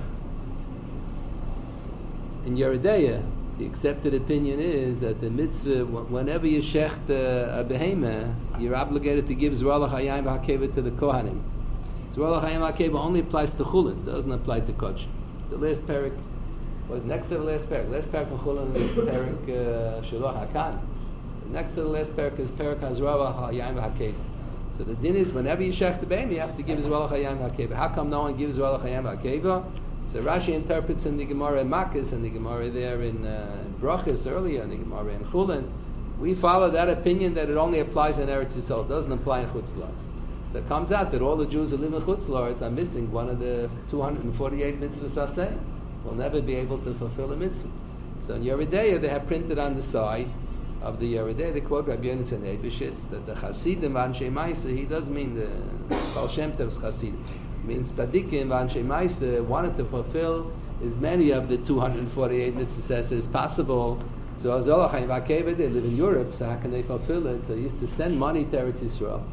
In Yeridea, the accepted opinion is that the mitzvah, whenever you shecht uh, a behemah, you're obligated to give Zerah l'chayim v'hakeva to the Kohanim. Zerah l'chayim v'hakeva only applies to Chulin, doesn't apply to Kodesh. The last parak, well, next to the last parak, last parak of Chulin is parak Shiloh Hakan. Next to the last parak is parak Zerah l'chayim v'hakeva. So the din is, whenever you shecht the behemah, you have to give Zerah l'chayim v'hakeva. How come no one gives Zerah l'chayim v'hakeva? So Rashi interprets in the Gemara in Makkas and the Gemara there in uh, Brachas earlier, in the Gemara in Chulin. We follow that opinion that it only applies in Eretz Yisrael, it doesn't apply in Chutz La'aretz. So it comes out that all the Jews who live in Chutz La'aretz are missing one of the two hundred forty-eight mitzvahs aseh. Will never be able to fulfill a mitzvah. So in Yeridea they have printed on the side of the Yeridea, they quote Rabbi Yonasan Eibishitz that the Chasidim Anshe Maisa, he does mean the Baal Shem Tov's Chasidim. Means Tzadikim Anshe Maisa wanted to fulfill as many of the two hundred forty-eight mitzvahs as possible. So Azolach and Vakeva, they live in Europe, so how can they fulfill it? So he used to send money to Eretz Yisrael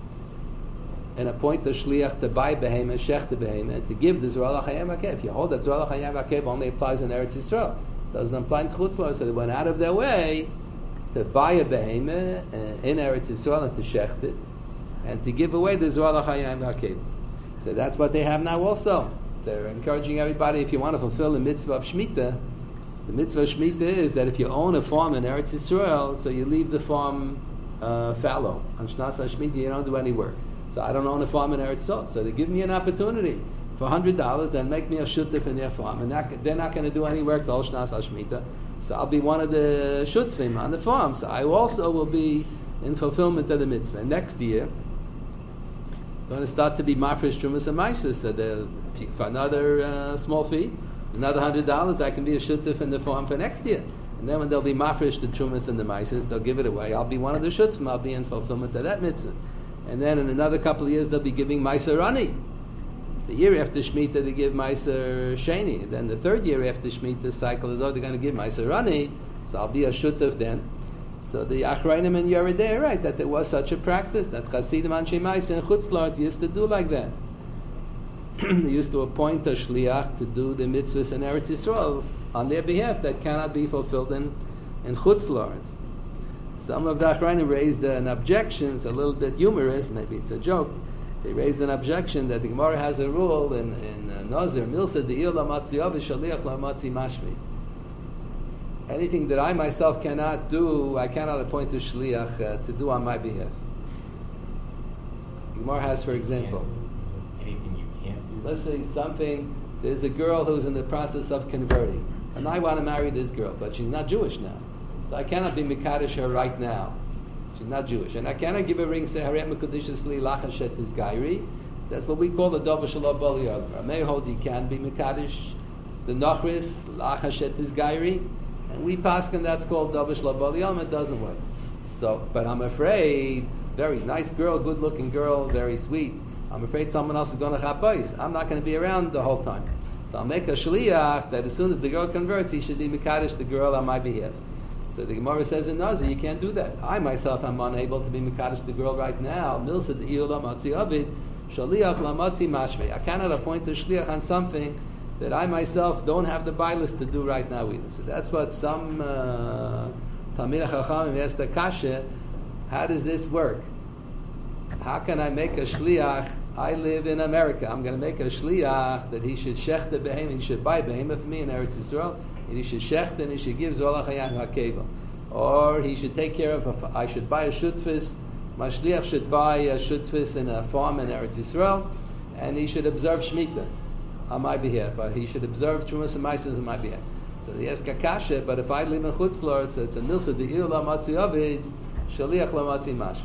and appoint the shliach to buy behemah, shech the behemah, and to give the Zerah l'chayim v'hakeva. If you hold that Zerah l'chayim v'hakeva only applies in Eretz Yisrael, doesn't apply in Chutz La'aretz, so they went out of their way to buy a behemah uh, in Eretz Yisrael and to shecht it, and to give away the Zerah l'chayim v'hakeva. So that's what they have now also. They're encouraging everybody, if you want to fulfill the mitzvah of Shemitah, the mitzvah of Shemitah is that if you own a farm in Eretz Yisrael, so you leave the farm uh, fallow. On Shnas HaShemitah you don't do any work. So I don't own a farm in Eretz Yisrael. So they give me an opportunity for one hundred dollars, then make me a shutef in their farm. And that, they're not going to do any work the whole Shnas HaShemitah. So I'll be one of the shutfim on the farm. So I also will be in fulfillment of the mitzvah. Next year, going to start to be mafresh trumas and maises. So for another uh, small fee, another hundred dollars, I can be a shutef in the farm for next year. And then when they'll be mafresh the trumas and the maises, they'll give it away. I'll be one of the shutfim. I'll be in fulfillment of that mitzvah. And then in another couple of years, they'll be giving maiser rani. The year after Shemitah, they give maiser sheni. And then the third year after Shemitah cycle is, oh, they're going to give maiser rani. So I'll be a shutef then. So the Achrayim and Yeridea are right that there was such a practice that Chasidim Anshe Maisa and Chutz La'aretz used to do like that. They used to appoint a shliach to do the mitzvahs in Eretz Yisrael on their behalf that cannot be fulfilled in in Chutz La'aretz. Some of the Achrayim raised an objection. It's a little bit humorous, maybe it's a joke. They raised an objection that the Gemara has a rule in in uh, Nazir Milsa De'ir Lamatzi Av Shaliach Lamatzi Mashmi. Anything that I myself cannot do, I cannot appoint a shliach uh, to do on my behalf. Gemara has, for example, anything you can't do. let's say something. There's a girl who's in the process of converting, and I want to marry this girl, but she's not Jewish now, so I cannot be mekadosh her right now. She's not Jewish, and I cannot give a ring. Say Harem Mekudishas Li Lachashet is Gairi. That's what we call the Dova Shalom Bali Yad. Rameir holds he can be mekadosh the Nachris Lachashet is Gairi. And we paskin that's called Davish Labaliyam, it doesn't work. So, but I'm afraid, very nice girl, good looking girl, very sweet. I'm afraid someone else is going to chapais. I'm not going to be around the whole time. So I'll make a shliach that as soon as the girl converts, he should be mekadosh the girl on my behalf. So the Gemara says in Nazir, you can't do that. I myself am unable to be mekadosh the girl right now. Milsa de'il lamatzi avid, shliach lamatzi mashvei. I cannot appoint a shliach on something that I myself don't have the bailis to do right now either. So that's what some uh, Talmidei Chachamim asked the kasha, how does this work? How can I make a shliach? I live in America. I'm going to make a shliach that he should shech the behem, he should buy behemoth for me in Eretz Yisrael, and he should shech and he should give Zolach Hayam HaKeva. Or he should take care of, a, I should buy a shutfis, my shliach should buy a shutfis in a farm in Eretz Yisrael, and he should observe Shemitah on my behalf, or he should observe Trumas and Maaseh on my behalf. So they ask Kakasha, but if I live in Chutz La'aretz, it's a milsa de'ir lamatzi avid, shaliach lamatzi mash.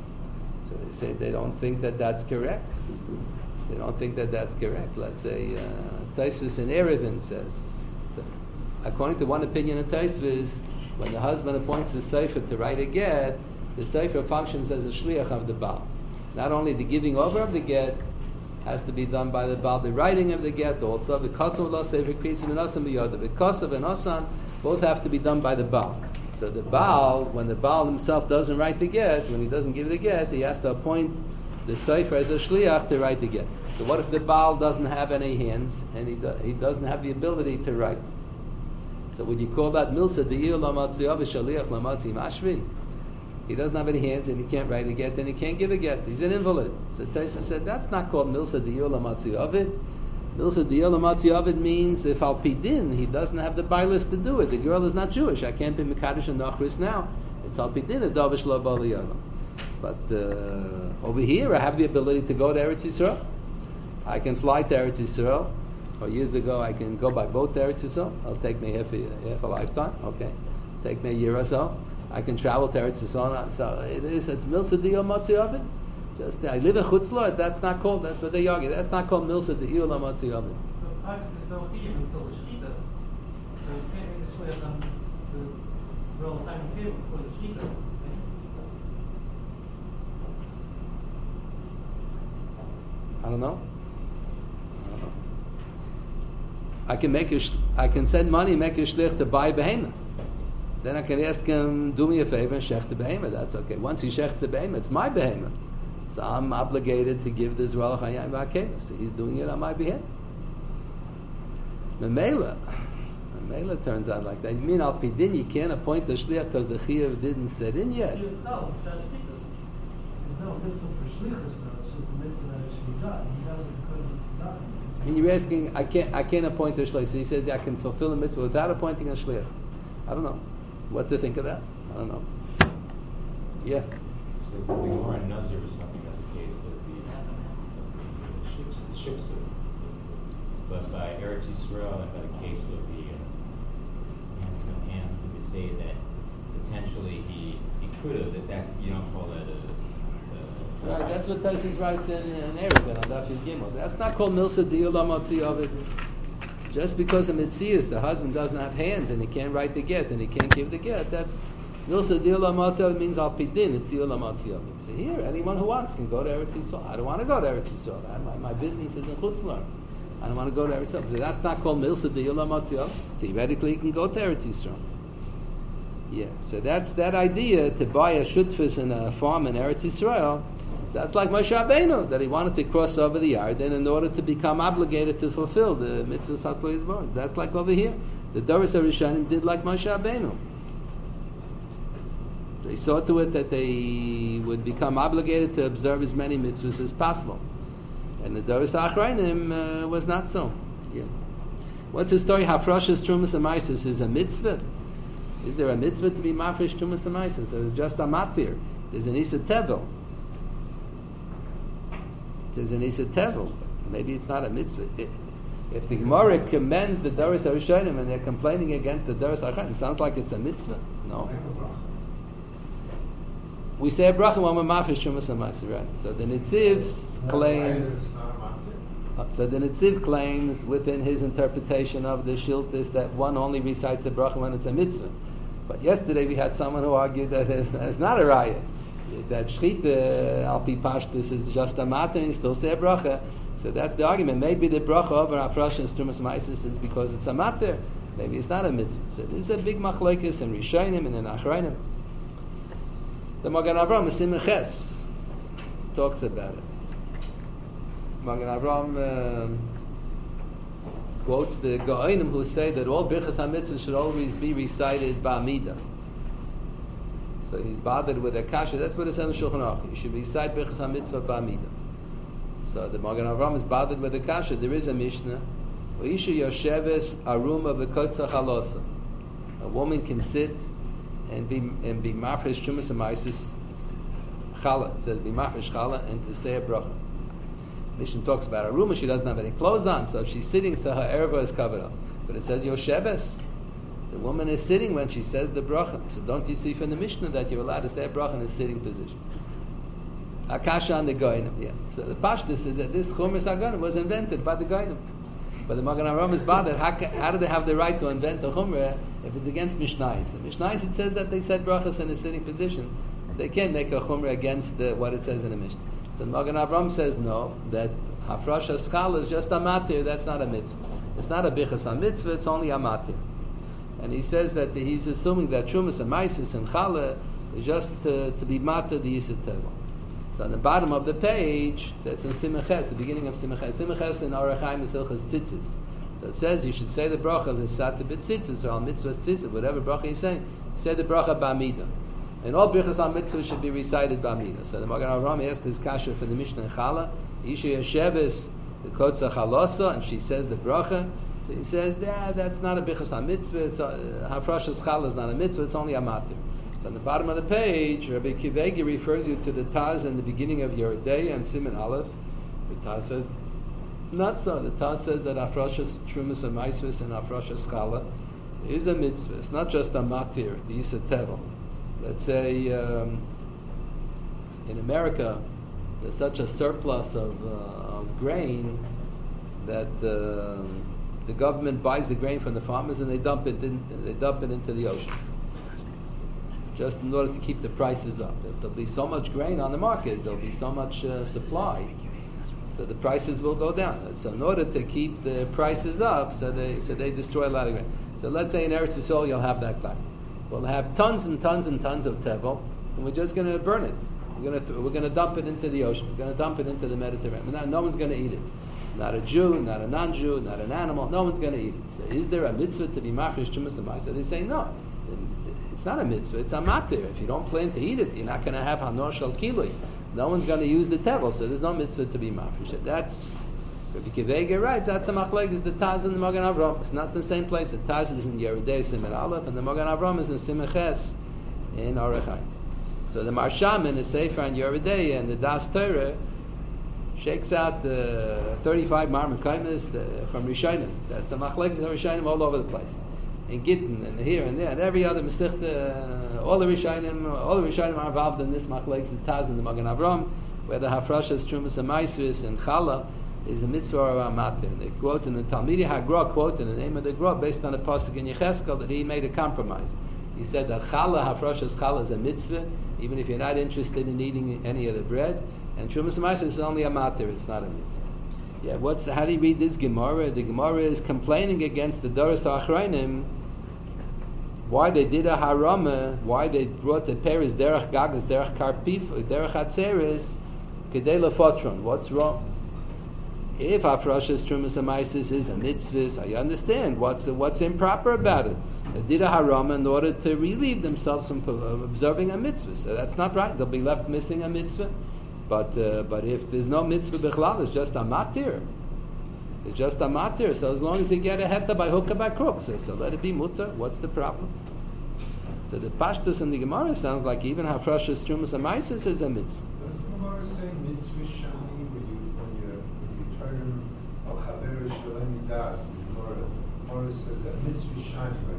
So they say they don't think that that's correct. They don't think that that's correct. Let's say uh, Taisus in Erevin says, according to one opinion in Taisus, when the husband appoints the sefer to write a get, the sefer functions as a shliach of the Baal. Not only the giving over of the get has to be done by the Baal, the writing of the get also, the Kosav Lo Sefer Krisim and Asan B'Yoda, the Kosav and Asan both have to be done by the Baal. So the Baal, when the Baal himself doesn't write the get, when he doesn't give the get, he has to appoint the Sefer as a shliach to write the get. So what if the Baal doesn't have any hands and he do, he doesn't have the ability to write? So would you call that milsa de'il lamatziyah v'shaliach lamatzi mashvi? He doesn't have any hands and he can't write a get and he can't give a get. He's an invalid. So Taisa said that's not called milsa de'il lamatziyah. Milsa de'il lamatziyah means if al pidin he doesn't have the bailis to do it. The girl is not Jewish. I can't be mekadosh and nachris now. It's al pidin a davish lo baliyana. But uh, over here I have the ability to go to Eretz Yisrael. I can fly to Eretz Yisrael. Or years ago I can go by boat to Eretz Yisrael. It'll take me half a, half a lifetime. Okay, take me a year or so. I can travel to Eretz Yisrael. So it is. It's milsa de'il lamatziyah. Just I live in Chutzlor. That's not called. That's what they argue. That's not called milsa de'il lamatziyah. So perhaps there's no chiyuv until the shechita. So you can't make the shliach on the real time table before the shechita. I don't know. I don't know. I can make a sh- I can send money, make a shlich to buy behemoth. Then I can ask him, do me a favor and shech the behemoth. That's okay. Once he shechs the behemoth, it's my behemoth. So I'm obligated to give the Israel Chayim V'Akeva. So he's doing it on my behalf. Memela. Memela turns out like that. You mean al pidin you can't appoint a shliach because the chiyuv didn't set in yet? No, that's shechita. There's no mitzvah for shlichus though. It's just a mitzvah that it should be done. He does it because he's not. I mean, you're asking, I can't, I can't appoint a shliach. So he says, I can fulfill a mitzvah without appointing a shliach. I don't know. What to think of that? I don't know. Yeah. So the Gemara in Nazir was talking about the case of the, the ships, the ships, but by Eretz Yisrael and by the case of the uh, hand to hand, we would say that potentially he he could have. That that's you don't call that a. Right, that's what Tyson writes in, in Arabic on Daf Yud Gimel. That's not called milsa de'il lamatziyah. Just because a mitzias, the husband doesn't have hands and he can't write the get and he can't give the get, that's milsa de'il lamatziyah means al pidin, it's de'il lamatziyah. So here, anyone who wants can go to Eretz Yisrael. I don't want to go to Eretz Yisrael. My, my business is in Chutz La'aretz. I don't want to go to Eretz Yisrael. So that's not called milsa de'il lamatziyah. Theoretically, he can go to Eretz Yisrael. Yeah, so that's that idea to buy a shutfus in a farm in Eretz Yisrael. That's like Moshe Rabbeinu, that he wanted to cross over the Yarden in order to become obligated to fulfill the mitzvah Satlois Bar. That's like over here. The Doros HaRishonim did like Moshe Rabbeinu. They saw to it that they would become obligated to observe as many mitzvahs as possible. And the Doros HaAchronim uh, was not so. Yeah. What's the story? Hafrashas Trumas and Maisus is a mitzvah. Is there a mitzvah to be mafresh Trumas and Maisus? Or is it just a matir? There's an Isa Tevel. There's an Isa Tevel. Maybe it's not a mitzvah. It, if the Gemara commends the Doros HaRishonim and they're complaining against the Doros HaAchronim, it sounds like it's a mitzvah. No. We say a bracha when we're mafresh Trumas and Maisus, right? So the Nitziv claims. So the Nitziv claims within his interpretation of the Shiltis that one only recites a bracha when it's a mitzvah. But yesterday we had someone who argued that it's, it's not a raya. That shchita al pi pashtus is just a mata and still say a bracha. So that's the argument. Maybe the bracha over afresh and trumas maisis is because it's a mater. Maybe it's not a mitzvah. So this is a big machlokes in Rishonim and in Achronim. The Magen Avraham Mesim Ches talks about it. Magen Avraham um, quotes the Gaonim who say that all Birchas HaMitzvah should always be recited ba'amida. So he's bothered with a kasha. That's what it says in Shulchan Aruch. You should recite Birchas HaMitzvah ba'amida. So the Magen Avraham is bothered with a kasha. There is a Mishnah. V'isha yosheves aruma v'kotza chalosa. A woman can sit and be and be mafresh trumas and maisis chala. It says be mafresh chala and to say a bracha. Mishnah talks about a rumah. She doesn't have any clothes on, so if she's sitting, so her erva is covered up. But it says yosheves. The woman is sitting when she says the bracha. So don't you see from the Mishnah that you're allowed to say a bracha in a sitting position? Akasha on the Goinim, yeah. So the Pashtus is that this Chumash HaGoinim was invented by the Goinim. But the Magen Avraham is bothered. How, how do they have the right to invent a Chumrah if it's against Mishnayos? In Mishnayos it says that they said brachas in a sitting position. They can't make a Chumrah against uh, what it says in the Mishnah. So the Magen Avraham says no, that Hafrashas Chal is just a matir, that's not a mitzvah. It's not a bichas a mitzvah, it's only a matir. And he says that he's assuming that Trumas and Maisis and Chala is just to, to be matir the Yisat Tevel. So on the bottom of the page, that's in Simeches, the beginning of Simeches. Simeches in Orach Chaim is Hilchas Tzitzis. So it says you should say the bracha l'sata b'tzitzis or al mitzvahs tzitzis, whatever bracha you're saying. Say the bracha b'amida. And all brachas on mitzvah should be recited b'amida. So the Magen Avraham asked his kasha for the Mishnah in Chala, Isha Yesheves, the Kotza Chalosa, and she says the bracha. So he says, yeah, that's not a bichas on mitzvah. It's a, Hafrashas Chala is not a mitzvah. It's only a matir. So on the bottom of the page, Rabbi Kivegi refers you to the Taz in the beginning of Yeridei and Siman Aleph. The Taz says, not so. The Taz says that Afrashas Trumas and Maisvis and Afrashas Chala is a mitzvah. It's not just a matir, the Yisa Tevel. Let's say um, in America, there's such a surplus of, uh, of grain that uh, the government buys the grain from the farmers and they dump it in, they dump it into the ocean, just in order to keep the prices up. If there'll be so much grain on the market, there'll be so much uh, supply, so the prices will go down. So in order to keep the prices up, so they so they destroy a lot of grain. So let's say in Eretz Yisrael you'll have that time. We'll have tons and tons and tons of tevel, and we're just going to burn it. We're going to th- we're going to dump it into the ocean. We're going to dump it into the Mediterranean. No, no one's going to eat it. Not a Jew, not a non-Jew, not an animal. No one's going to eat it. So is there a mitzvah to be machrish chumas and ma'aser? They say no. It's not a mitzvah. It's a matir. If you don't plan to eat it, you're not going to have hanor shel kilui. No one's going to use the tevel, so there's no mitzvah to be machrish. That's Rabbi Kivega writes. That's a machlek is the Taz and the Magen Avraham. It's not the same place. The Taz is in Yeridei Siman Aleph, and the Magen Avraham is in Simeches in Orach Chaim. So the Marsham in the Sefer and Yeridei and the Das Torah shakes out the thirty-five Marmon Kaimis from Rishonim. That's a machlek of Rishonim all over the place. In Gittin and here and there and every other Masechta, all the Rishonim, all the Rishonim are involved in this machlek and Taz and the Magen Avraham, where the Hafrashas Trumas and Maisvis and Chala is a mitzvah or a matir. They quote in the Talmidi HaGra, quote in the name of the Gra, based on a pasuk in Yecheskel, that he made a compromise. He said that Chala, Hafrashas Chala is a mitzvah, even if you're not interested in eating any of the bread. And Trumas and Maisvis is only a matir, it's not a mitzvah. Yeah, what's how do you read this Gemara? The Gemara is complaining against the Doros HaAchronim, why they did a harama, why they brought the Peres derech gagas, derech karpif, derech atzeres, kedei lefotron. What's wrong? If Hafrashas Trumas and Maisis is a mitzvah, I understand what's what's improper about it. They did a harama in order to relieve themselves from observing a mitzvah, so that's not right. They'll be left missing a mitzvah. But uh, but if there's no mitzvah bichlal, it's just a matir. It's just a matir. So as long as you get a heta by hook or by crook, so, so let it be mutter. What's the problem? So the pashtus in the Gemara sounds like even Hafrashas Trumas and Maisis is a mitzvah. Does the Gemara say mitzvah shani when you when you when you turn al chaver shalem das? The Gemara Gemara says that mitzvah shani by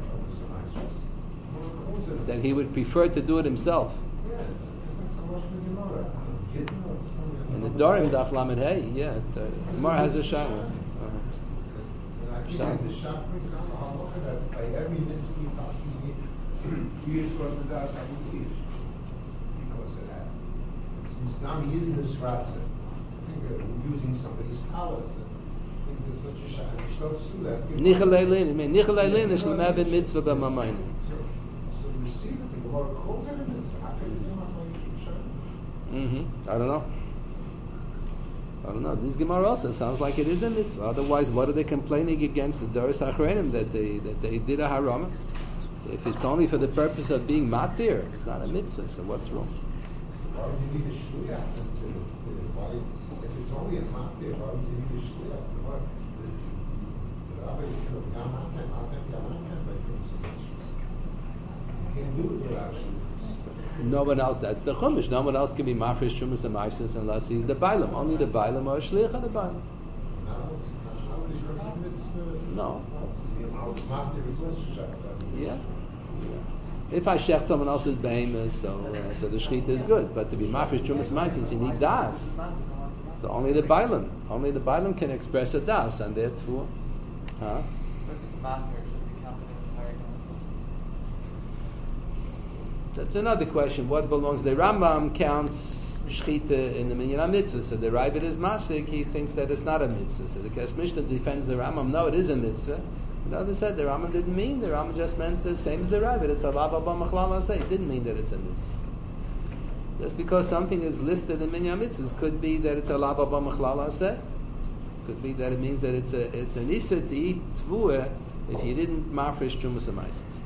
Trumas and Maisis. That he would prefer to do it himself. Yeah, that's a much the Gemara. In the Dorim Daf Lamed Hey, yeah, the Gemara has a shani. And I think the Shach brings down the halacha that by every mitzvah you possibly he is going to die by the years because of that. It's Misnami isn't this ratza. I think that we're using somebody's powers. I think there's such a shach. You don't sue that. Nichaleilin, I mean, Nichaleilin is l'mevin mitzvah b'mamayim. So, so we see that the Gemara calls it a mitzvah. How can you do it like a Mm-hmm. I don't know. I don't know. This Gemara also sounds like it is a mitzvah. Otherwise, what are they complaining against the Doros HaAchronim that they that they did a harama? If it's only for the purpose of being matir, it's not a mitzvah. So what's wrong? Why would you need a shliach? Why, if it's only a matir, why would you need a shliach? The, the rabbi is going to be gamatem, gamatem, gamatem, by Trumas. You can't do it without shliach. No one else. That's the chumash. No one else can be mafresh Trumas and Maisis unless he's the bailam. Only the bailam or a shliach of the bailam. No. Yeah. If I shecht someone else's behemoth, so uh, so the shechita is good. But to be mafresh Trumas and Maisis, you need das. So only the bailam, only the bailam can express a das, and therefore, huh? That's another question. What belongs? The Rambam counts shechita in the minyan mitzvah. So the Ravid is masik. He thinks that it's not a mitzvah. So the Kes Mishnah defends the Rambam. No, it is a mitzvah. The other said the Rambam didn't mean. The Rambam just meant the same as the Ravid. It's a lava b'machlal asay. It didn't mean that it's a mitzvah. Just because something is listed in Minyan Mitzvahs could be that it's a lava b'machlal aseh. Could be that it means that it's a it's an issa to eat tvua if you didn't mafresh trumas amaisis.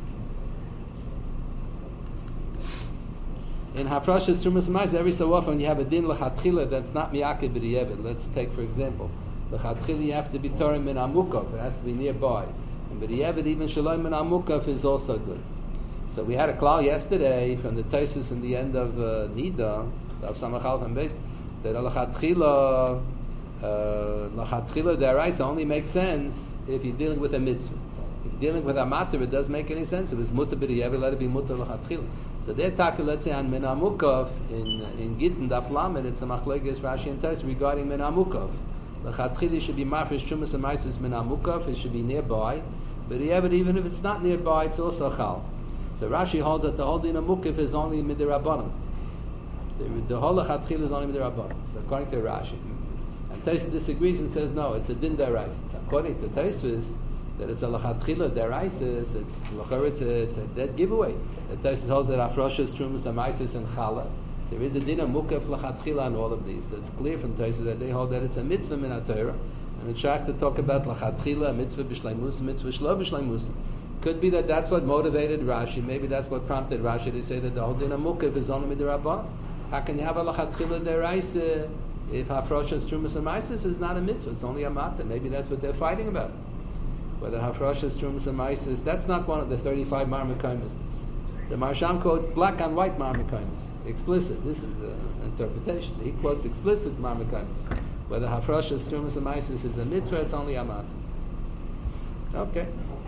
In hafrashas trumas amaisis, every so often when you have a din lechatchila that's not miyakid b'di'evid. Let's take for example, lechatchila you have to be torah min amukov. It has to be nearby. And b'di'evid even shalom min amukov is also good. So we had a klal yesterday from the Taisus in the end of uh, Nida, of Samachal and Beis, that lechatchila Lachatchila deraisa only makes sense if you're dealing with a mitzvah. If you're dealing with a matter, it doesn't make any sense. If it's mutter b'di'evid, let it be mutter lachatchila. So they're talking, let's say, on Menamukov in in Gittin Daf Lamed, it's a machlekes Rashi and Tais regarding Menamukov. Lachatchila should be mafresh trumas and maises Menamukov. It should be nearby. B'di'evid, even if it's not nearby, it's also chal. So Rashi holds that the whole din of mukif is only midirabbanan. The, the whole lachatchila is only midirabbanan. So according to Rashi. And Tosfos disagrees and says no, it's a din deraisa. So according to Tosfos, that it's a lachatchila deraisa, it's lachar, it's a, it's a dead giveaway. The Tosfos holds that afroshas, trumas, amaisis, and chala. There is a din of mukaf lachatchila on all of these. So it's clear from Tosfos that they hold that it's a mitzvah min haTorah, and it's shach to talk about lachatchila, mitzvah b'shleimus, mitzvah shlo b'shleimus. Could be that that's what motivated Rashi. Maybe that's what prompted Rashi to say that the whole din of mukaf is only midirabban. How can you have a lachatchila deraisa if hafroshas trumas and maisis is not a mitzvah? It's only a matter. Maybe that's what they're fighting about. Whether hafroshas trumas and maisis, that's not one of the thirty-five marmekaimis. The Marsham quotes black and white marmekaimis, explicit. This is an interpretation. He quotes explicit marmekaimis. Whether hafroshas trumas and maisis is a mitzvah, it's only a matter. Okay.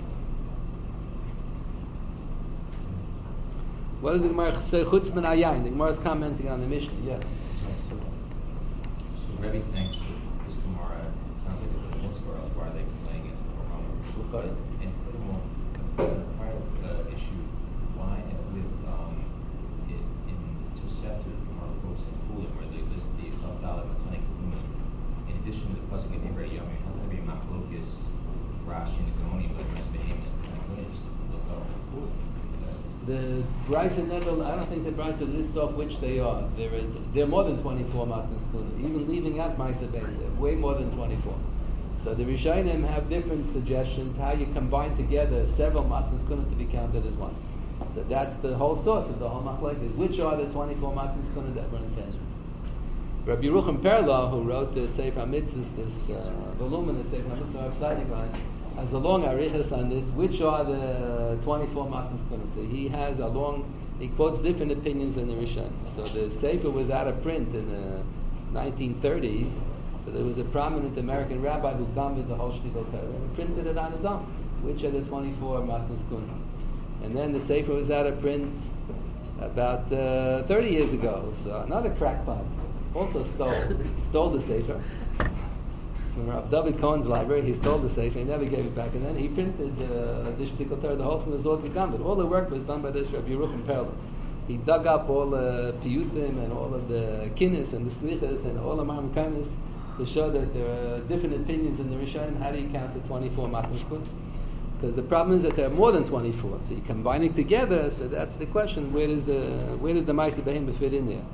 What does the Gemara say? Chutz min hayayin. The Gemara is commenting on the Mishnah. Yeah. So, so Rebbe thinks that this Gemara sounds like it's a mitzvah. Else why are they playing into the Ramah? And furthermore, the prior uh, issue, why with um, it, in Tosefta, the Gemara quotes in Chulim, where they list the Chavdal Matzanik Kumin, in addition to the pasuk in Divrei Yomim, how can it be Machlokes, Rashi, and Gaoni, but the rest of the Behemoth? I couldn't just look up Chulim. The Brisa never, I don't think the Brisa lists off which they are. There are, there are more than twenty-four Matnas Kuna, even leaving out Maisa Ben, there are way more than twenty-four. So the Rishonim have different suggestions how you combine together several Matnas Kuna to be counted as one. So that's the whole source of the whole Machlekes. Which are the twenty-four Matnas Kuna that were intended? Rabbi Yerucham Perla, who wrote the Sefer HaMitzvos, this uh, voluminous Sefer HaMitzvos of Sadigan, has a long arichas on this. Which are the twenty-four matnas kuna? So he has a long. He quotes different opinions in the Rishon. So the Sefer was out of print in the nineteen thirties. So there was a prominent American rabbi who gambled the whole Shtickle Torah and printed it on his own. Which are the twenty-four matnas kuna? And then the Sefer was out of print about uh, thirty years ago. So another crackpot also stole stole the Sefer. From Rav David Cohen's library, he stole the Sefer, he never gave it back, and then he printed uh, the Shtickle Torah, the whole from the Zot Gambit. All the work was done by this Rabbi Yerucham Perla. He dug up all the piyutim and all of the kinnis and the slichas and all the marmekaimis to show that there are different opinions in the Rishonim. How do you count the twenty-four matnas kuna? Because the problem is that there are more than twenty-four. So you combine it together. So that's the question: where does the where does the Ma'aseh Behemoth fit in there?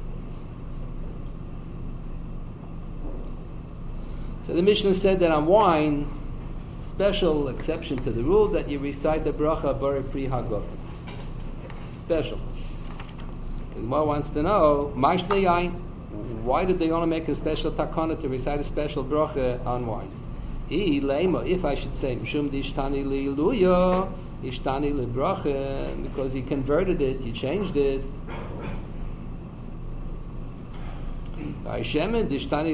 So the Mishnah said that on wine, special exception to the rule that you recite the bracha Borei Pri Hagaf. Special. The Gemara wants to know, Ma'ashnei Yain, why did they only make a special takana to recite a special bracha on wine? I leima, if I should say, Mishum dishtani li'iluya, ishtani li'bracha, because he converted it, he changed it. If you have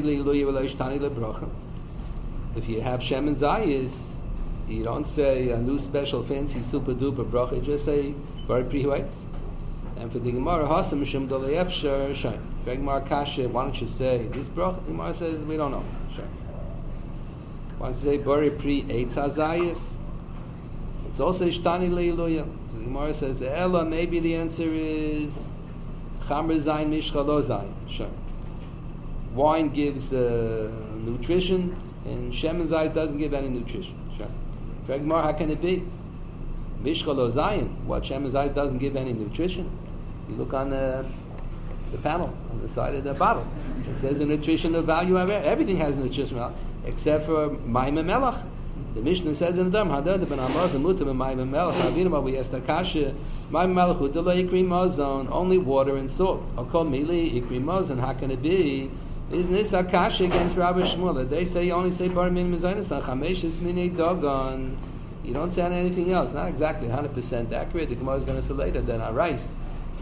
Shemen Zayis, you don't say a new special fancy super duper bracha, you just say Borei Pri Hagaf. And for the Gemara, Hasam Mishum Dalei Efshar Shain. For Gemara Kasha, why don't you say this bracha? The Gemara says we don't know. Sure. Why don't you say Borei Pri Eitz HaZayis? It's also Ishtani Leiluya. So the Gemara says Ella. Maybe the answer is Chamer Zayin Mishcha Lo Zayin. Sure. Wine gives uh, nutrition, and Shemen Zayis doesn't give any nutrition. Sure. For Gemara, how can it be? Mishcha Lo Zayin. What Shemen Zayis doesn't give any nutrition? You look on uh, the panel on the side of the bottle. It says the nutritional value of it. Everything has nutritional value except for mayim and melach. The Mishnah says in the Dharm, Hadad ben Amaz and Mutam and mayim and melach. Avinu we asked Akasha, mayim and melach udala ikri mazon, only water and salt. Akol mili ikri mazon. How can it be? Isn't this Akasha against Rabbi Shmuel? They say you only say bar min mezainis on chamesh is minei dogon. You don't say anything else. Not exactly one hundred percent accurate. The Gemara is going to say later than a rice.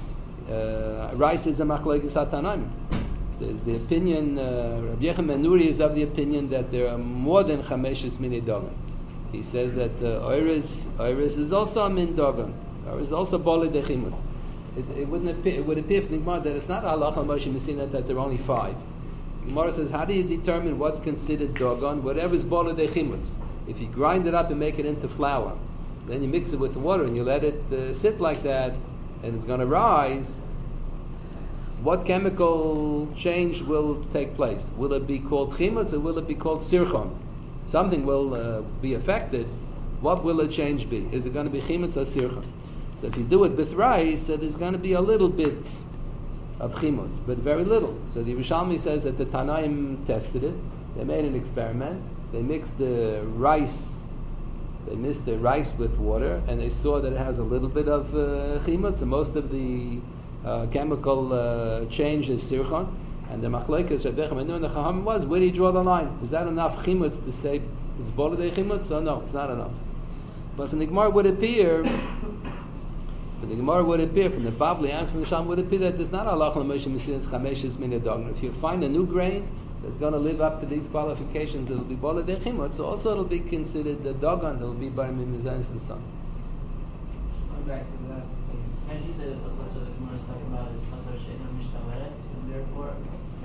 Uh, rice is a machlokes hatanaim. There's the opinion. Uh, Rabbi Yechon ben Nuri is of the opinion that there are more than chameshes minei dogon. He says that uh, oiris oiris is also a min dogon. Oiris is also boli dechimutz. It, it wouldn't appear. It would appear from the Gemara that it's not halacha Moshe Messina that there are only five. The Gemara says, how do you determine what's considered dogon? Whatever is boli dechimutz. If you grind it up and make it into flour, then you mix it with the water and you let it uh, sit like that, and it's going to rise. What chemical change will take place? Will it be called chimus or will it be called sirchon? Something will uh, be affected. What will the change be? Is it going to be chimus or sirchon? So if you do it with rice, so there's going to be a little bit of chimus, but very little. So the Yerushalmi says that the Tanaim tested it. They made an experiment. They mixed the rice. They mixed the rice with water, and they saw that it has a little bit of uh, chimutz, and most of the uh, chemical uh, change is sirchon. And the machlekes Rabbi Yechon ben Nuri and the Chacham was, where do you draw the line? Is that enough chimutz to say it's bolidei chimutz? So no, it's not enough. But from the Gemara would appear, from the Gemara would appear, from the Bavli and from the Sham would appear that there's not halacha l'Moshe Messina's chameshes min adogna. If you find a new grain that's going to live up to these qualifications, it'll be bola de chimut, so also it'll be considered the dogon, it'll be by mimizans and son. Going back to the last thing, can you say that the chutzah that Gemara is talking about is chutzah she'ena mishtameres, and therefore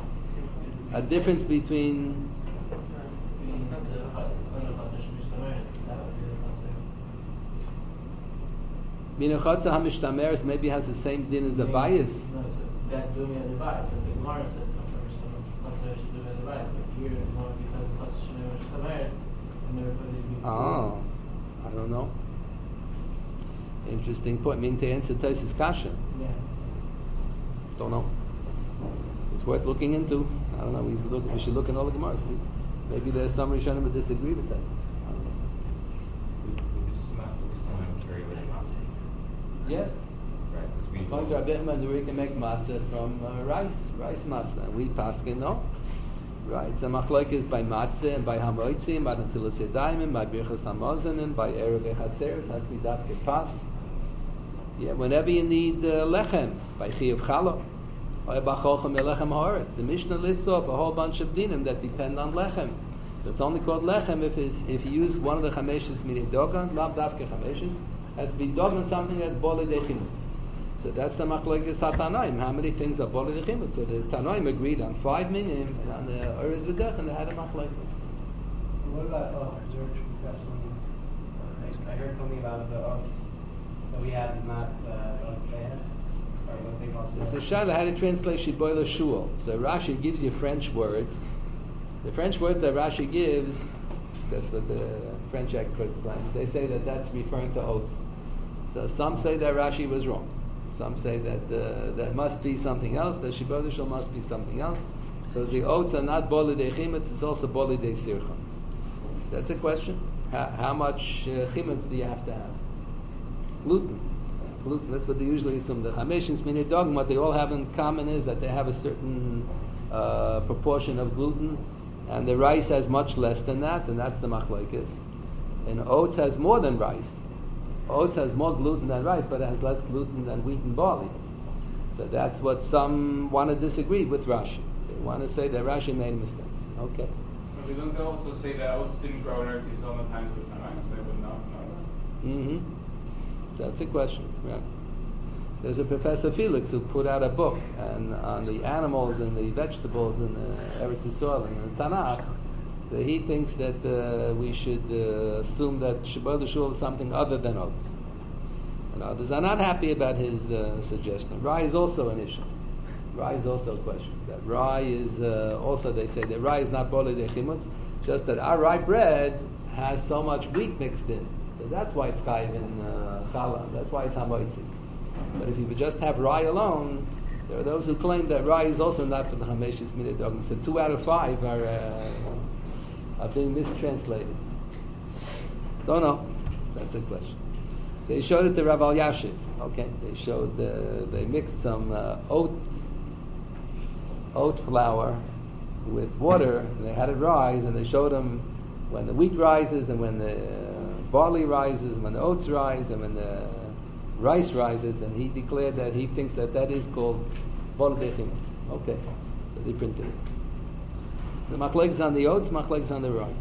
A difference between between the chutzah she'mishtameres, is that what you're chutzah? minachotza hamishtameres maybe has the same din as a bias. No, so that's doing the bias, but the Gemara says chutzah she'ena but here it's more because chutzah she'ena mishtameres, and therefore they'd be Oh, I don't know. Interesting point. Mean to answer Taisus kasha. yeah. Don't know. It's worth looking into. I don't know. We should look, we should look in all the Gemaras. See, maybe there's some Rishonim that disagree with Taisus. I don't know. We, we just not we still don't carry with matzah. Yes. Right, because we According to Rabbi Yechon, we can make matzah from uh, rice, rice matzah. And we paskin no. Right. So machlok is by matzah and by hamoitzim, by netilas yadayim, by birchas hamazanim, by erev echatzeres has to be dafke pas. Yeah, whenever you need uh, lechem, by chiyuv challah, or by cholchem lechem haaretz. The Mishnah lists off a whole bunch of dinim that depend on lechem. So it's only called lechem if it's, if you use one of the chameshes meaning dogan, lav dafke chameshes, has to be dogan something that's bolei dechimutz. So that's the machlokes hatanaim. How many things are bolei dechimutz? So the Tanaim agreed on five minim, and on the Orez V'dech, and they had a machlokes. What about oaths? Is there a discussion? I, I heard something about the oaths that we have is not uh, oath bad, or what they call So Shaila had to translate Shiboila Shul. So Rashi gives you French words. The French words that Rashi gives, that's what the French experts claim. They say that that's referring to oaths. So some say that Rashi was wrong. Some say that uh, that must be something else. That Shiboila Shul must be something else. Because the oaths are not Boli de Chimetz, it's also Boli de Sircha. That's a question. How, how much uh, Chimetz do you have to have? Gluten. Gluten, that's what they usually assume. The Chameshins Minei Dogm, what they all have in common is that they have a certain uh, proportion of gluten, and the rice has much less than that, and that's the machlokes. And oats has more than rice. Oats has more gluten than rice, but it has less gluten than wheat and barley. So that's what some want to disagree with Rashi. They want to say that Rashi made a mistake. Okay. But we don't also say that oats didn't grow in Eretz Yisrael in the times of Tanaim, they would not know that. Mm-hmm. That's a question. Yeah. There's a Professor Felix who put out a book and on the animals and the vegetables in the Eretz Yisrael and the Tanakh. So he thinks that uh, we should uh, assume that Shiboila Shul is something other than oats. And others are not happy about his uh, suggestion. Rye is also an issue. Rye is also a question. That rye is uh, also, they say that rye is not bolei de chimutz, just that our rye bread has so much wheat mixed in. So that's why it's chayiv in uh, challah. That's why it's hamoitzi. But if you would just have rye alone, There are those who claim that rye is also not for the Chameshis Minei Dogim. So two out of five are uh, are being mistranslated. Don't know. That's a question. They showed it to Rav Elyashiv. Okay, they showed uh, they mixed some uh, oat oat flour with water, and they had it rise, and they showed him when the wheat rises, and when the uh, barley rises, and when the oats rise, and when the rice rises, and he declared that he thinks that that is called Boldechimus. Okay, so they printed it. The machlek is on the oats, machlek is on the rye.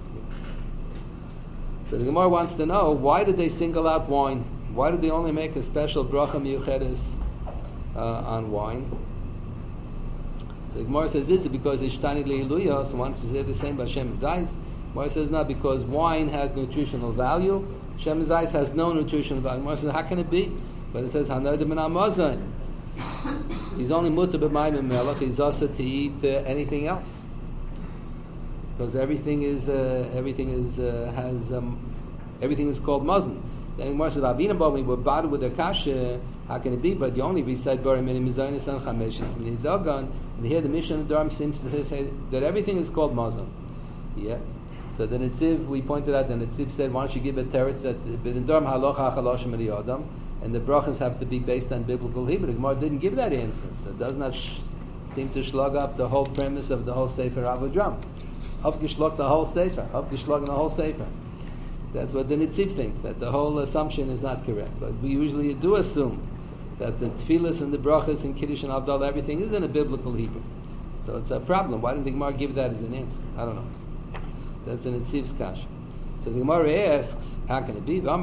So the Gemara wants to know, why did they single out wine? Why did they only make a special bracha miyuchedes uh, on wine? So the Gemara says, is it because Ishtani Le'iluya, so wants to say the same by Shem Zayis? Gemara says, no, because wine has nutritional value. Shem Zayis has no nutritional value. Gemara says, how can it be? But it says, Hanodim and Amazon. He's only mutter b'mayim melech, he's also to eat uh, anything else. Because everything is uh, everything is uh, has um, everything is called mazon. Then Gemara says, "Avina ba we were bad with the kasha. How can it be? But you only recite Bari Mini Mizaynus and Chameshes Mini Dagan." And here the Mishnah of the Dharm seems to say that everything is called mazon. Yeah. So the Netziv, we pointed out, the Netziv said, "Why don't you give a teretz that in Dharm halacha halosh meri adam, and the brachas have to be based on biblical Hebrew." The Gemara didn't give that answer, so it does not sh- seem to slug up the whole premise of the whole Sefer Avodram. Aufgeschlagen the whole Sefer. Aufgeschlagen the whole Sefer. That's what the Netziv thinks, that the whole assumption is not correct. But we usually do assume that the tefillas and the brachas and Kiddush and Avdal, everything is in a biblical Hebrew. So it's a problem. Why didn't the Gemara give that as an answer? I don't know. That's an Netziv's kasha. So the Gemara asks, how can it be? Not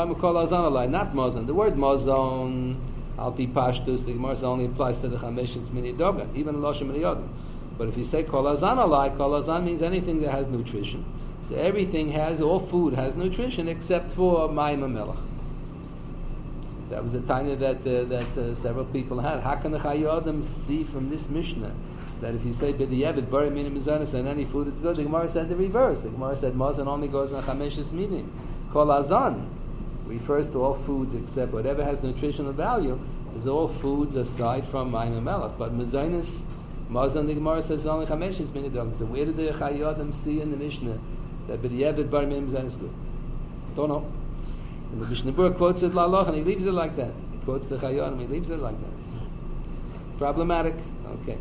Mozon. The word Mozon, Al Pi Pashtus, the Gemara only applies to the Chameshis Mini Dogan, even Loshem Mini Yodam. But if you say Kol Hazan Alai, Kol Hazan means anything that has nutrition. So everything has, all food has nutrition except for Mayim Melech. That was the tanya that uh, that uh, several people had. How can the Chayyim see from this Mishnah that if you say B'diyevet Bari Minim Mizanis and any food it's good? The Gemara said the reverse. The Gemara said Mazan only goes on Chameshis Minim. Kol Hazan refers to all foods except whatever has nutritional value is all foods aside from Mayim Melech. But Mizanis, Mazan, the Gemara says only Chameshis Minim. So where did the Chayyim see in the Mishnah that B'diyevet Bari Minim Mizanis is good? Don't know. And the Mishnah Berurah quotes it la'aloch, and he leaves it like that. He quotes the Chayyim, he leaves it like that. It's problematic. Okay.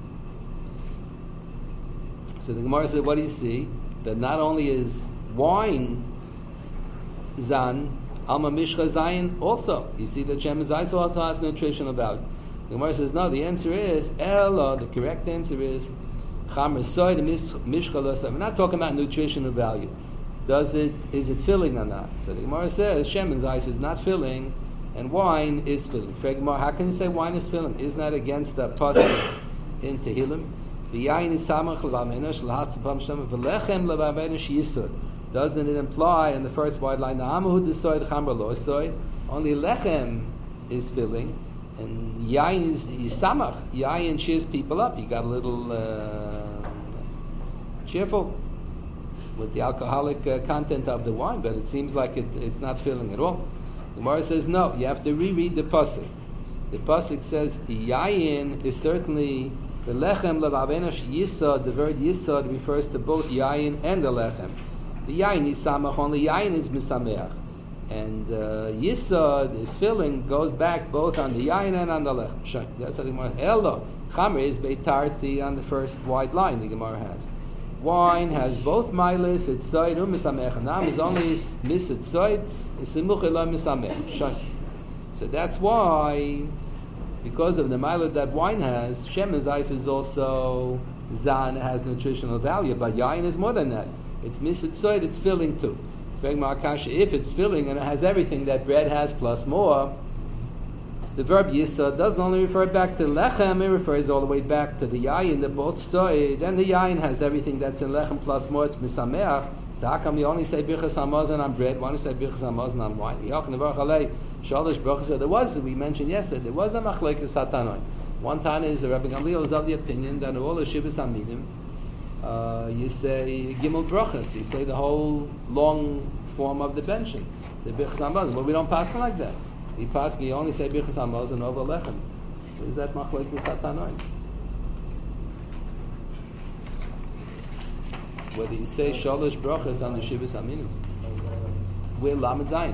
So the Gemara said, what do you see? That not only is wine zan, alma mishcha zayin also. You see that Shem Zayis also has nutritional value. The Gemara says, no, the answer is, ella, the correct answer is, chamer soy de mishcha l'osay. We're not talking about nutritional value. Does it, is it filling or not? So the Gemara says, Shem Zayis is not filling, and wine is filling. For Gemara, how can you say wine is filling? Isn't that against the pasuk in Tehillim? Doesn't it imply in the first wide line, only lechem is filling, and yain is yisamach. Yain cheers people up. You got a little uh, cheerful with the alcoholic uh, content of the wine, but it seems like it, it's not filling at all. The Gemara says no. You have to reread the pasuk. The pasuk says yain is certainly the lechem levavenash yisod. The word yisod refers to both yain and the lechem. The yain is samach, only yain is misameach, and uh, yisod is filling, goes back both on the yain and on the lechem. That's what the Gemara. Elo chamer is beitarti on the first wide line the Gemara has. Wine has both milas, it's soid, and misamech. Nam is only mis it's soid, and simuch elo misamech. So that's why, because of the milah that wine has, Shem Zayis is also zan, has nutritional value, but yain is more than that. It's mis it's soid, it's filling too. If it's filling and it has everything that bread has plus more, the verb yisod doesn't only refer back to lechem, it refers all the way back to the yayin, the both soid, and the yayin has everything that's in lechem plus more, it's misameach. So how come you only say birchas hamazon on bread? Why don't you say birchas hamazon on wine? There was, we mentioned yesterday, there was a machlekes hatanoi. One time is Rabbi Gamliel is of the opinion that all the shivas hamidim, uh, you say gimel brachas, you say the whole long form of the benching, the birchas hamazon. But we don't pass like that. We pass, we only say birchas hamazon over lechem. Is that machlokes hatanoim? Whether you say shalosh brachas on the shivas aminim, we're lamed zayin.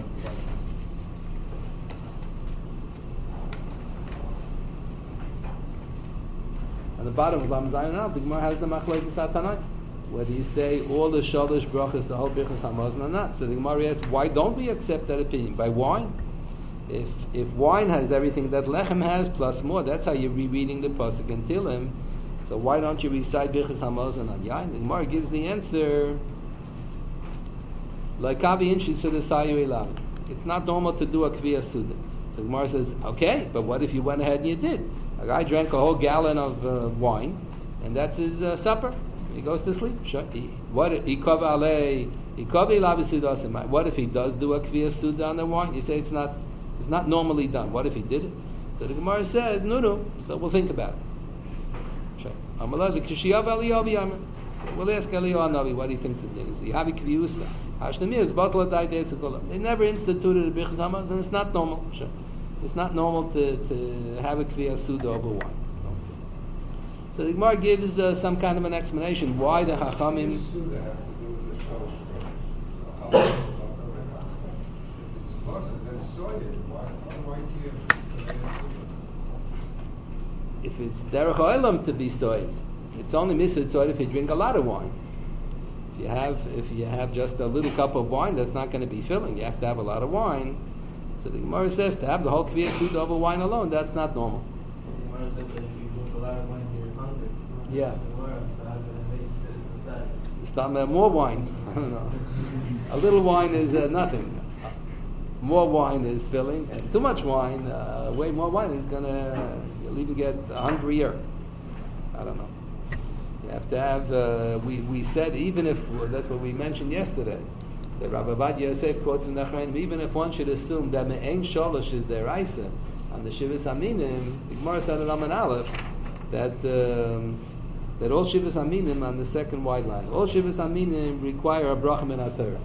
On the bottom of lamed zayin now, the Gemara has the machlokes hatanoim. Whether you say all the shalosh brachas, the whole birchas hamazon or not. So the Gemara asks, why don't we accept that opinion? By wine? If if wine has everything that lechem has plus more, that's how you're rereading the pasuk in Tehillim. So why don't you recite birchas hamazon on yain? The Gemara gives the answer. Like kavi inshi suda sayu elav. It's not normal to do a kviya suda. So the Gemara says, okay, but what if you went ahead and you did? A guy drank a whole gallon of uh, wine, and that's his uh, supper. He goes to sleep. What if he What if he does do a kviya suda on the wine? You say it's not it's not normally done. What if he did it? So the Gemara says, no, no. So we'll think about it. We'll ask Eliyahu Navi what he thinks it is. They never instituted a birchas hamazon, and it's not normal. It's not normal to, to have a kviya suda over wine. So the Gemara gives uh, some kind of an explanation why the Chachamim. If it's derech ha'olam to be soid, it's only mitzvah soid if you drink a lot of wine. If you have, if you have just a little cup of wine, that's not going to be filling. You have to have a lot of wine. So the Gemara says to have the whole kviyah suda over wine alone, that's not normal. The Gemara says that if you drink a lot of wine, you're hungry. Yeah. So how can it make it inside? Stop uh, more wine. I don't know. A little wine is uh, nothing. More wine is filling, and too much wine, uh, way more wine is gonna, you'll even get hungrier. I don't know. You have to have, uh, we, we said, even if, well, that's what we mentioned yesterday, that Rabbi Avad Yosef quotes in Nachraim, even if one should assume that Me'en Sholosh is their Isa, on the Shivas Aminim, the Gemara said in Amen Aleph, that, um, that all Shivas Aminim on the second white line, all Shivas Aminim require a bracha min HaTorah.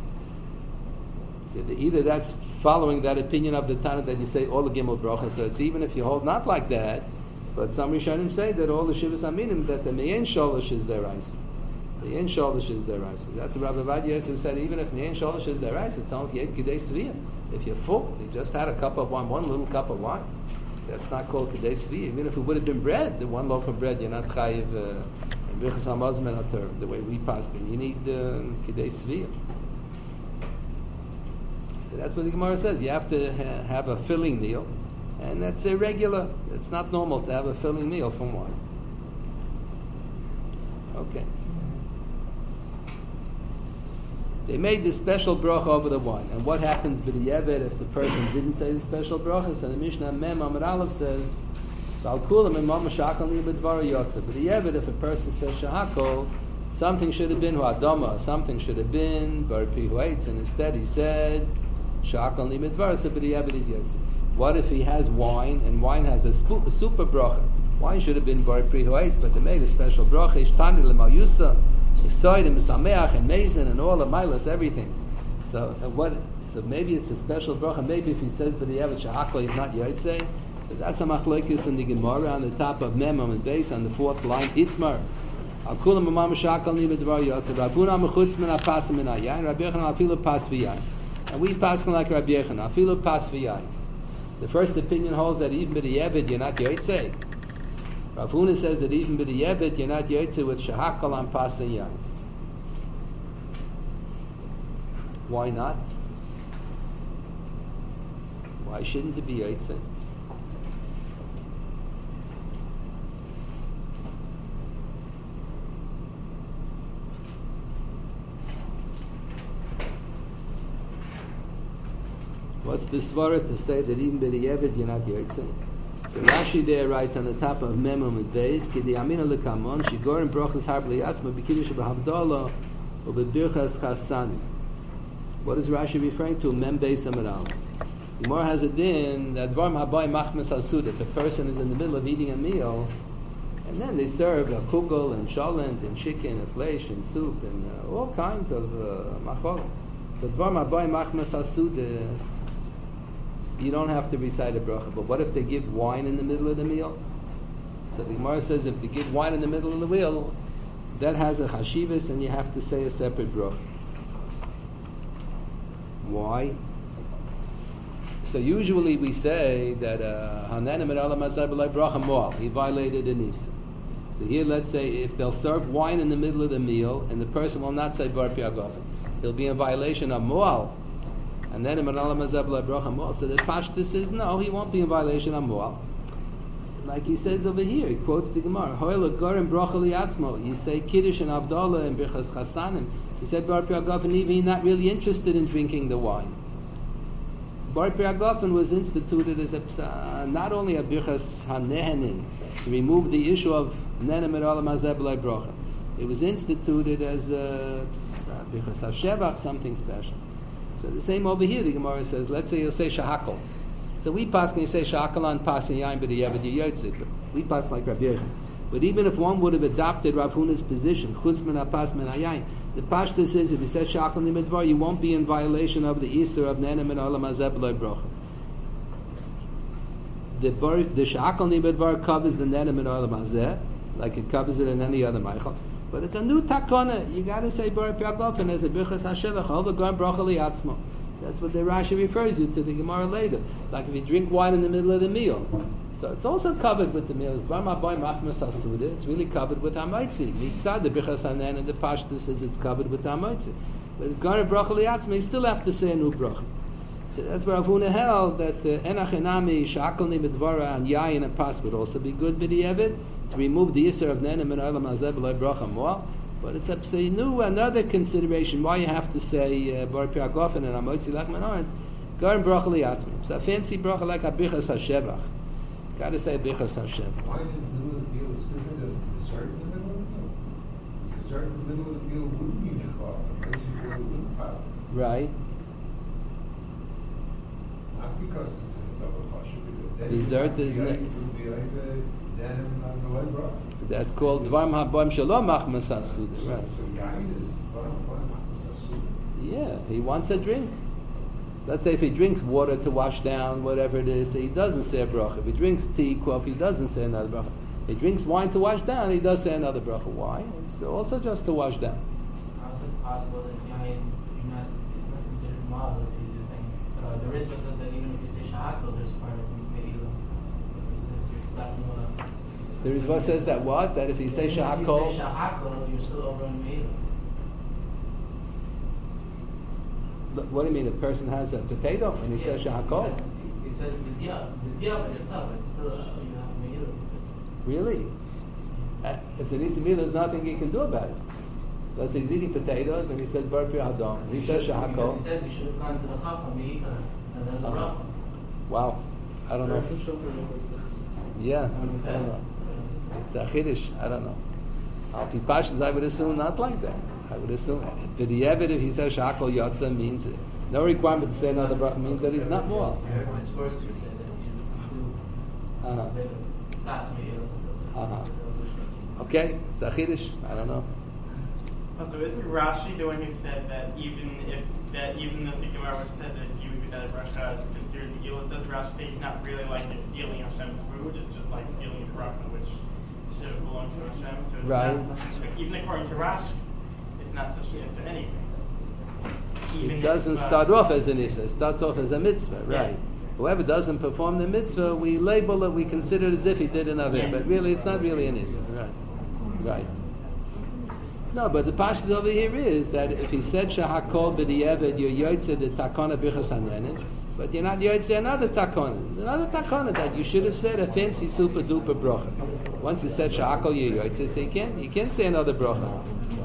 So either that's following that opinion of the Tana that you say all the Gimel brachas, so it's even if you hold not like that, but some Rishonim say that all the Shivas Aminim, that the Me'en Sholosh is their Isa. Me'en Sholosh is their Isa. That's what Rabbi Avad Yosef said, even if Me'en Sholosh is their Isa, it's only Yed Kidei Sviyah. If you're full, you just had a cup of wine, one little cup of wine. That's not called Kidei Sviyah. Even if it would have been bread, the one loaf of bread, you're not chayiv Birchas Hamazon min HaTorah, the way we pass it. You need uh, Kidei Sviyah. So that's what the Gemara says. You have to ha- have a filling meal, and that's irregular. It's not normal to have a filling meal from wine. Okay. They made this special bracha over the wine, and what happens with the Yevet if the person didn't say the special bracha? So the Mishnah Mem Amud Aleph says, "Val kulam imam shakal li b'dvar yotze." But the Yevet, if a person says shahakol, something should have been huadama, something should have been bar pihuates, and instead he said shakal li b'dvar. So but the Yevet is yotze. What if he has wine, and wine has a, sp- a super bracha? Wine should have been bar pihuates, but they made a special bracha. Ishtani l'mayusa. Soid and Misameach and Mason and all the milas, everything. So uh, what? So maybe it's a special bracha. Maybe if he says b'diavad shahakol, he's not yotzei. So that's a machlokes in the Gemara on the top of Memam and Beis on the fourth line. Itmar akulam mamam shahakol ni b'dvar yotzei. Ravuna mechutz min apas min ayayin. Rabbi Yochanan afilu pas v'yayin. And we pass like Rabbi Yochanan afilu pas v'yayin. The first opinion holds that even b'diavad you're not yotzei. Rav Huna says that even b'diavad you're not yotze with shahakal on pas and yain. Why not? Why shouldn't it be yotze? What's the svara to say that even b'diavad you're not yotze? So Rashi there writes on the top of Memam and Beis, Kidi Amina Lekamon, Shigor and Brochas Harb Liyatzma, B'Kiddush B'Havdalah, or B'Birchas Chasani. What is Rashi referring to? Mem Beis Amid Aleph. Gemara has a din that Dvar Mabai Machmes Hasud, if a person is in the middle of eating a meal, and then they serve a kugel and sholent and chicken and flesh and soup and uh, all kinds of uh, machol. So Dvar Mabai Machmes Hasud. you don't have to recite a bracha. But what if they give wine in the middle of the meal? So the Gemara says if they give wine in the middle of the meal, that has a chashivas, and you have to say a separate bracha. Why? So usually we say that Hananim uh, bracha moal, he violated a nisa. So here, let's say if they'll serve wine in the middle of the meal, and the person will not say bar piagofen, he'll be in violation of moal. And then bracha moal. So the pashtus says no, he won't be in violation of moal. Like he says over here, he quotes the Gemara. You say Kiddush and Abdullah and Birchas Chasanim. He said Bar Piagofen, even he's not really interested in drinking the wine. Bar Piagofen was instituted as a psa, not only a Birchas HaNehenin, to remove the issue of Nenem et Olam Hazeh B'lai Bracha. It was instituted as a Birchas HaShevach, something special. So the same over here, the Gemara says, let's say you'll say Shahakol. So we pass when you say Shakalan pass in Yain b'diavad yoytzit. We pass like Rabbi Yechon. But even if one would have adopted Rav Huna's position, chutz min hapas min hayayin, the pashtus says if you said Shakalan midvar, you won't be in violation of the Easter of Nenem and Olam Hazeh B'lai Bracha. The bar, the Shakalan midvar covers the Nenem and Olam Hazeh, like it covers it in any other Meichel. But it's a new takona. You got to say Bar Piagofen as a Birchas HaShevach, all the Garm Bracha Liatzmo. That's what the Rashi refers you to the Gemara later. Like if you drink wine in the middle of the meal. So it's also covered with the meal. It's really covered with Hamaitzi. Mitzad, the Birchas Hanan and the Pashta says it's covered with Hamaitzi. But it's Garm Bracha Liatzmo, you still have to say a new bracha. So that's where Rav Huna held that the Enach Enami, Shakalni B'dvara, and Yayin and Pas would also be good b'di'evid to remove the Yisr of Nenem and Olam Hazeh B'lai Bracha more. But it's up say new another consideration why you have to say Bar Piagofen and Amotzi Lachman Arns Garm Bracha Liatzmi. It's a fancy bracha like a Bichas HaShevach. Got to say Bichas HaShevach. Why in the middle of the meal is different than dessert in the middle of the meal? Dessert in the middle of the meal wouldn't be Nechal, unless you really wouldn't power. Right. Not because it's a double chashuv. Dessert is not. That's called Dvar Ha'boim Shalom Machmas HaSuda. Right. So yain is Dvar Ha'boim Machmas HaSuda. Yeah, he wants a drink. Let's say if he drinks water to wash down, whatever it is, he doesn't say a bracha. If he drinks tea, coffee, he doesn't say another bracha. If he drinks wine to wash down, he does say another bracha. Why? It's also just to wash down. How is it possible that yain, you're not, it's not considered mal if you do things? Uh, the Ritva says that even if you say shahakal, there's part of Me'ilah. The Ritva says that what? That if you say shahakol, if you say shahakol, you're still over in Me'ilah. What do you mean? A person has a potato and he yeah, says shahakol? He says vidya, vidya by itself, it's still uh, you have Me'ilah. Really? Uh, as an Isi there's nothing he can do about it. Let's say he's eating potatoes and he says bar pi hadam. He says shahakol. He says he should have gone to the chacham and there's a bracha. Wow, I don't know. Yeah, I don't know. It's a chiddush. I don't know. Al pi pashas, I would assume not like that. I would assume that the evid if he says shakol yatsa means it. No requirement to say another bracha means that he's not more. Uh-huh. Uh-huh. Okay, it's a chiddush. I don't know. Also, isn't Rashi the one who said that even if that even if the Gemara said that if you eat that bracha it's considered the Gila, does Rashi say it's not really like you're stealing Hashem's food? It's just like stealing a bracha, which should belong to Hashem. So it's right. not such, even according to Rashi, it's not such an issa anything. Even it doesn't if, uh, start off as an issa. It starts off as a mitzvah, right? Yeah. Whoever doesn't perform the mitzvah, we label it, we consider it as if he did an avir, yeah. But really, it's not really an issa, right? Right. No, but the pashas over here is that if he said shahakol b'di'evid, you're yotze the takana b'chas hanenin, but you're not yotze another takana. There's another takana that you should have said a fancy super duper bracha. Once you said shahakol, you're yotze, so you can't you can't say another bracha.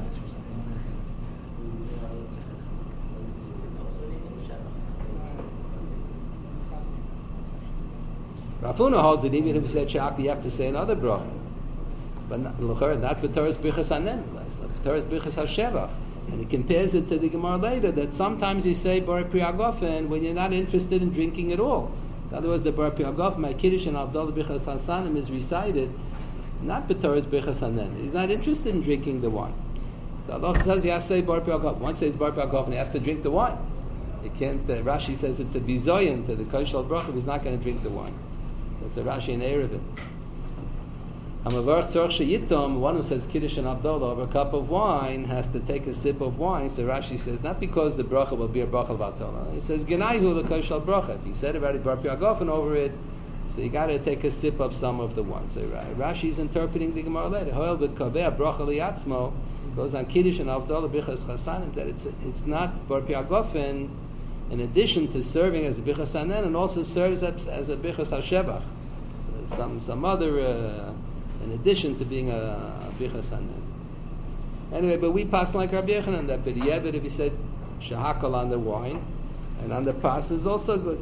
Rav Huna holds that even if you said shahakol, you have to say another bracha. But not b'Torah's Birchas Hanen, B'Torah's Birchas HaShevach. And he compares it to the Gemara later that sometimes you say Bar Priagofen when you're not interested in drinking at all. In other words, the Bar Priagofen, my Kiddush and Avdol Birchas Hasanim is recited not b'Torah's Birchas Hanen. He's not interested in drinking the wine. The Allah says he has to say Bar Priagofen. Once he says Bar Priagofen, he has to drink the wine. You can't. Uh, Rashi says it's a bizoyin to the koshel bracha. He's not going to drink the wine. That's a Rashi in Erevin. Hamavarch tzorch sheyitom. One who says kiddush and abdullah over a cup of wine has to take a sip of wine. So Rashi says not because the bracha will be a bracha v'atola. He says genaihu l'koshel bracha. If you said already bar piagofen over it, so you got to take a sip of some of the wine. So Rashi is interpreting the Gemara later. Hoel v'kaveh bracha liyatzmo goes on kiddush and abdullah bichas chasanim that it's it's not bar piagofen. In addition to serving as a bichas hanen, and also serves as, as a bichas hashevach, so some some other, uh, in addition to being a, a bichas hanen. Anyway, but we pass like Rabbi Yochanan that b'di'evet if he said shahakal on the wine, and on the pas is also good.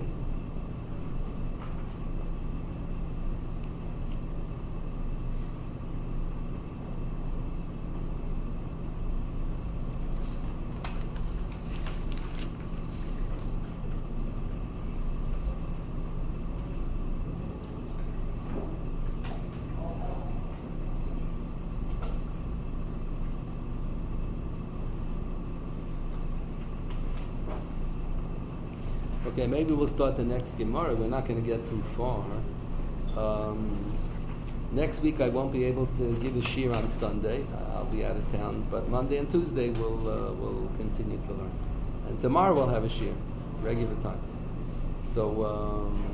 Okay, maybe we'll start the next Gemara. We're not going to get too far. Um, next week I won't be able to give a shir on Sunday. I'll be out of town. But Monday and Tuesday we'll uh, we'll continue to learn. And tomorrow we'll have a shir, regular time. So um,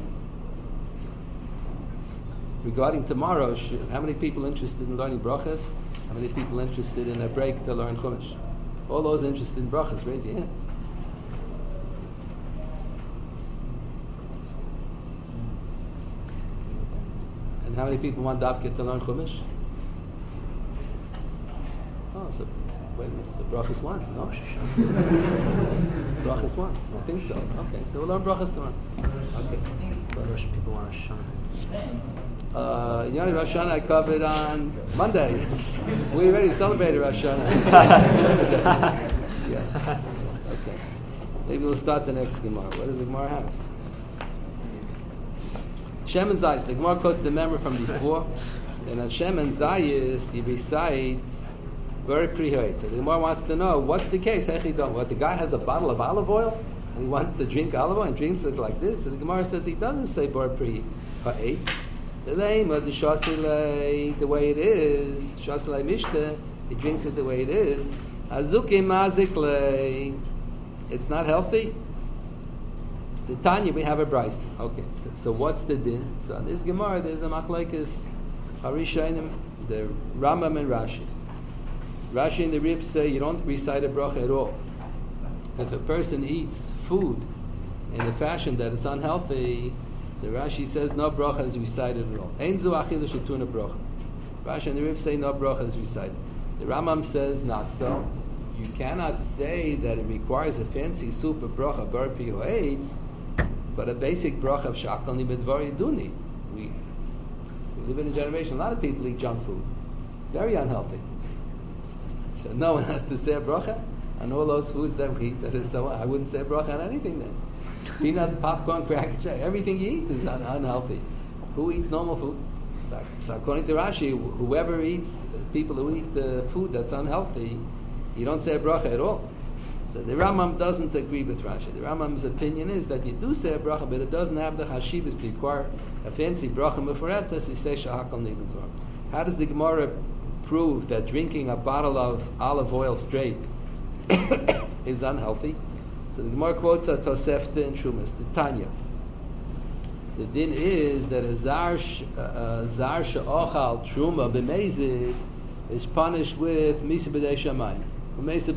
regarding tomorrow, how many people interested in learning brachas? How many people interested in a break to learn Chumash? All those interested in brachas, raise your hands. And how many people want Davke to learn Chumash? Oh, so wait a minute. So brachas one, no? Brachas one. I think so. Okay, so we'll learn brachas tomorrow. Okay. Rosh people want Rosh Hashanah. Uh, Yoni Rosh Hashanah I covered on Monday. We already celebrated Rosh Hashanah. Yeah. Okay. Maybe we'll start the next Gemara. What does the Gemara have? Shem and Zayis. The Gemara quotes the memory from before. And on Shem and Zayis, he recites very prihoit. So the Gemara wants to know what's the case. What, the guy has a bottle of olive oil and he wants to drink olive oil and drinks it like this. So the Gemara says he doesn't say bar prihoit. The name of the shasilei, the way it is, shasilei mishte, he drinks it the way it is. Azuki maziklei, it's not healthy. The Tanya, we have a Bryce. Okay, so, so what's the din? So in this Gemara, there's a machlekes Harishonim, the Rambam and Rashi. Rashi and the Rif say you don't recite a bracha at all. If a person eats food in a fashion that it's unhealthy, so Rashi says no bracha is recited at all. Ein zu achilu shetuna bracha. Rashi and the Rif say no bracha is recited. The Rambam says not so. You cannot say that it requires a fancy soup of bracha bar pi or eitz, but a basic bracha of shakal ni bedvari duni. We, we live in a generation, a lot of people eat junk food. Very unhealthy. So, so no one has to say a bracha on all those foods that we eat that is so, I wouldn't say a bracha on anything then. Peanuts, popcorn, cracker jack, everything you eat is un- unhealthy. Who eats normal food? So, so according to Rashi, whoever eats, people who eat the food that's unhealthy, you don't say a bracha at all. So the Rambam doesn't agree with Rashi. The Rambam's opinion is that you do say a bracha, but it doesn't have the chashivas to require a fancy bracha meforetas. You say shahakal nibutor. How does the Gemara prove that drinking a bottle of olive oil straight is unhealthy? So the Gemara quotes a Tosefta and Shumas, the Tanya. The din is that a zar zar she'ochal truma b'mezid is punished with misa b'dei shamayim. So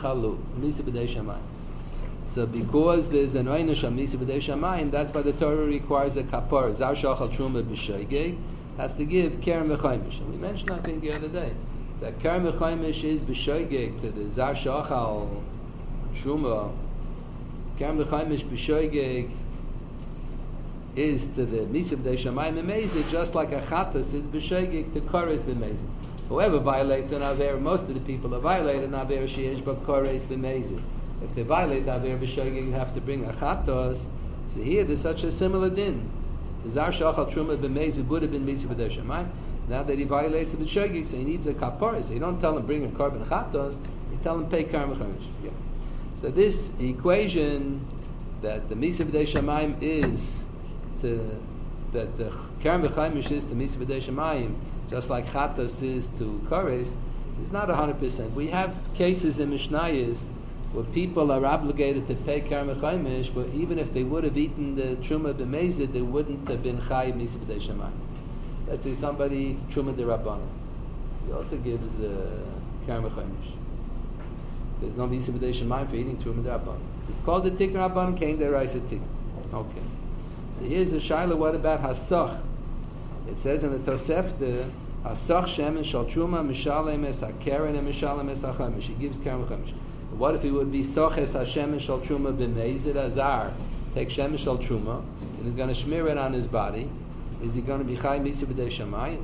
because there's an oynush on Misa B'dei Shamayim, that's why the Torah requires a kapar. Zar shachal truma b'shoigeg has to give kerem v'chaimish. And we mentioned, I think, the other day that kerem v'chaimish is b'shoigeg to the zar shachal truma. Kerem v'chaimish b'shoigeg is to the Misa B'dei Shamayim b'mezid, just like a chatas is b'shoigeg to kores b'mezid. Whoever violates an aver, most of the people have violated an aver sheyesh but kores b'mezid. If they violate aver b'shogeg, you have to bring a chatos. So here there's such a similar din. The zar shachal truma b'mezid would have been misa b'dei shamayim. Now that he violates a b'shogeg, so he needs a kapara. So you don't tell him bring a korban chatos. You tell him pay karm v'chamish. Yeah. So this equation that the Misa B'dei Shamayim is to, that the Keren V'chaimish is to Misa B'dei Shamayim, just like Chatas is to Kares, is not one hundred percent. We have cases in Mishnayos where people are obligated to pay Keren V'chaimish, but even if they would have eaten the Truma B'mezid, they wouldn't have been Chai Misa B'dei Shamayim. Let's say somebody eats Truma D'Rabbanan. He also gives uh, Keren V'chaimish. There's no Misa B'dei Shamayim for eating Truma D'Rabbanan. It's called the Tikkun Rabbanan, Kain D'Oraisa Tikkun. Okay. So here's a Shaila, what about Hasach? It says in the Tosefta, Hasach Shemen Shal Truma Mishalem Es HaKeren and Mishalem Es HaChaimish. He gives Keren V'chaimish. What if he would be Soches HaShemen Shal Truma B'Meizid Azar? Take Shemen Shal Truma, and he's going to smear it on his body. Is he going to be Chai Misa B'dei Shamayim?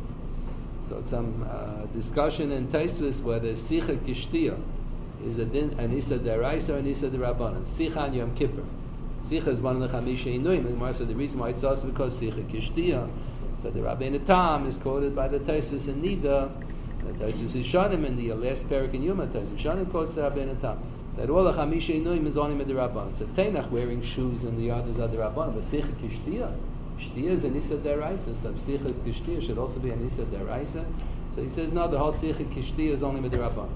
So it's some uh, discussion in Taisvis whether Sicha Kishtiyah is a din, an Issa D'Oraisa or an Issa D'Rabbanan. Sicha and Yom Kippur. Sicha is one of the Chamisha Inuim. And so the reason why it's also because Sicha Kishtiyah. So the Rabbeinu Tam is quoted by the Taisvis in Nida. The Taisvis is Shanim in the last parak in Yuma. Taisvis Shanim quotes the Rabbeinu Tam that all the Chamisha Inuim is only with the Rabbanan. So Teinach wearing shoes in the others are the Rabbanan. But Sicha Kishtiyah, Kishtiyah is an Issa D'Oraisa. So Sicha is Kishtiyah should also be an Issa D'Oraisa. So he says no, the whole Sicha Kishtiyah is only with the Rabbanan.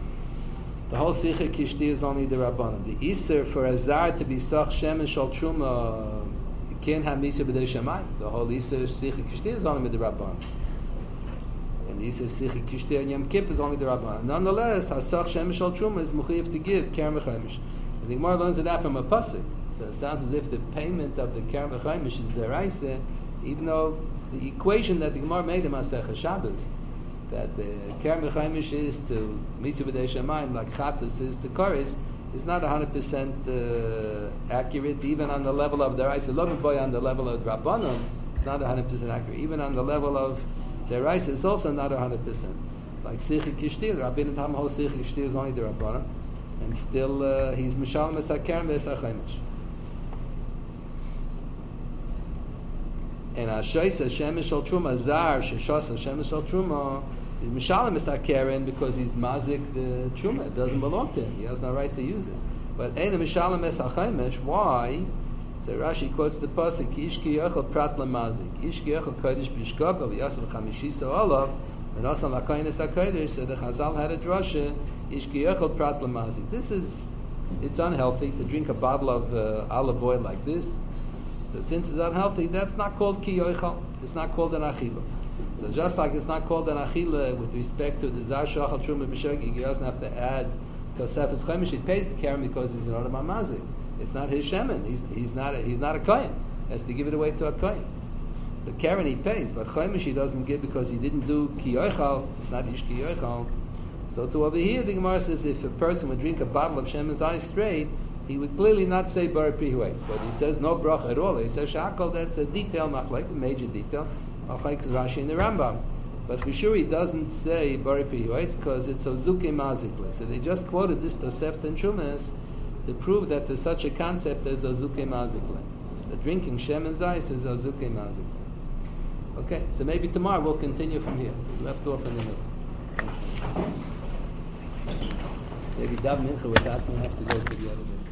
The whole Sicha Kishti is only the Rabbanan. The Isser for Azar to be Sach Shemen Shal Truma, you can't have Misa B'dei Shamayim. The whole Isser Sicha Kishti is only with the Rabbanan. And the Isser Sicha Kishti and Yom Kippur is only the Rabbanan. Nonetheless, Hasach Shemen Shal Truma is Mechuyev to give Keren V'chaimish. The Gemara learns it out from a pasuk. So it sounds as if the payment of the Keren V'chaimish is D'Oraisa, even though the equation that the Gemara made in Masechah Shabbos, that the Keren V'chaimish is to Misa B'dei Shamayim like Chatas is to Koris, is not one hundred percent uh, accurate, even on the level of D'Oraisa. Lovin boy on the level of Rabbanon, it's not one hundred percent accurate. Even on the level of D'Oraisa, it's also not one hundred percent. Like Sicha Kishti, Rabbeinu Tam whole Sicha Kishti is only the Rabbanon, and still uh, he's Mishalem Es HaKeren V'es HaChaimish. And Ashois Hashem Shal Truma Zar Sheshos Hashem Shal Truma is Mishalem Es HaKeren because he's mazik the Truma. It doesn't belong to him. He has no right to use it. But Ein Mishalem Es HaChaimish. Why? So Rashi quotes the pasuk Ish Ki Yochel Prat LaMazik Ish Ki Yochel Kodesh Bishkop Av Yasel Chamishisa Olav and Asam HaKoyin Es HaKodesh. So the Chazal had a drasha Ish Ki Yochel Prat LaMazik. This is, it's unhealthy to drink a bottle of uh, olive oil like this. So since it's unhealthy, that's not called ki yoichal. It's not called an achila. So just like it's not called an achila with respect to the zar shachal truma b'shogig, he doesn't have to add tosefes chaimish. He pays the keren because he's an adam mazik. It's not his shemen. He's he's not a, he's not a kohen. He has to give it away to a kohen. So keren he pays, but chaimish he doesn't give because he didn't do ki yoichal. It's not ish ki yoichal. So to over here, the Gemara says if a person would drink a bottle of shemen zayis straight, he would clearly not say bar pihuetz, but he says no bracha at all. He says shakal. That's a detail machlek, a major detail. Machlek is Rashi in the Rambam, but for sure he doesn't say bar pihuetz because it's a zuke mazikle. So they just quoted this Tosefta and Shumas to prove that there's such a concept as a zuke mazikle. That drinking shem and zayis is a zuke mazikle. Okay, so maybe tomorrow we'll continue from here. We left off in the middle. Maybe Dav Mincha without me have to go to the other place.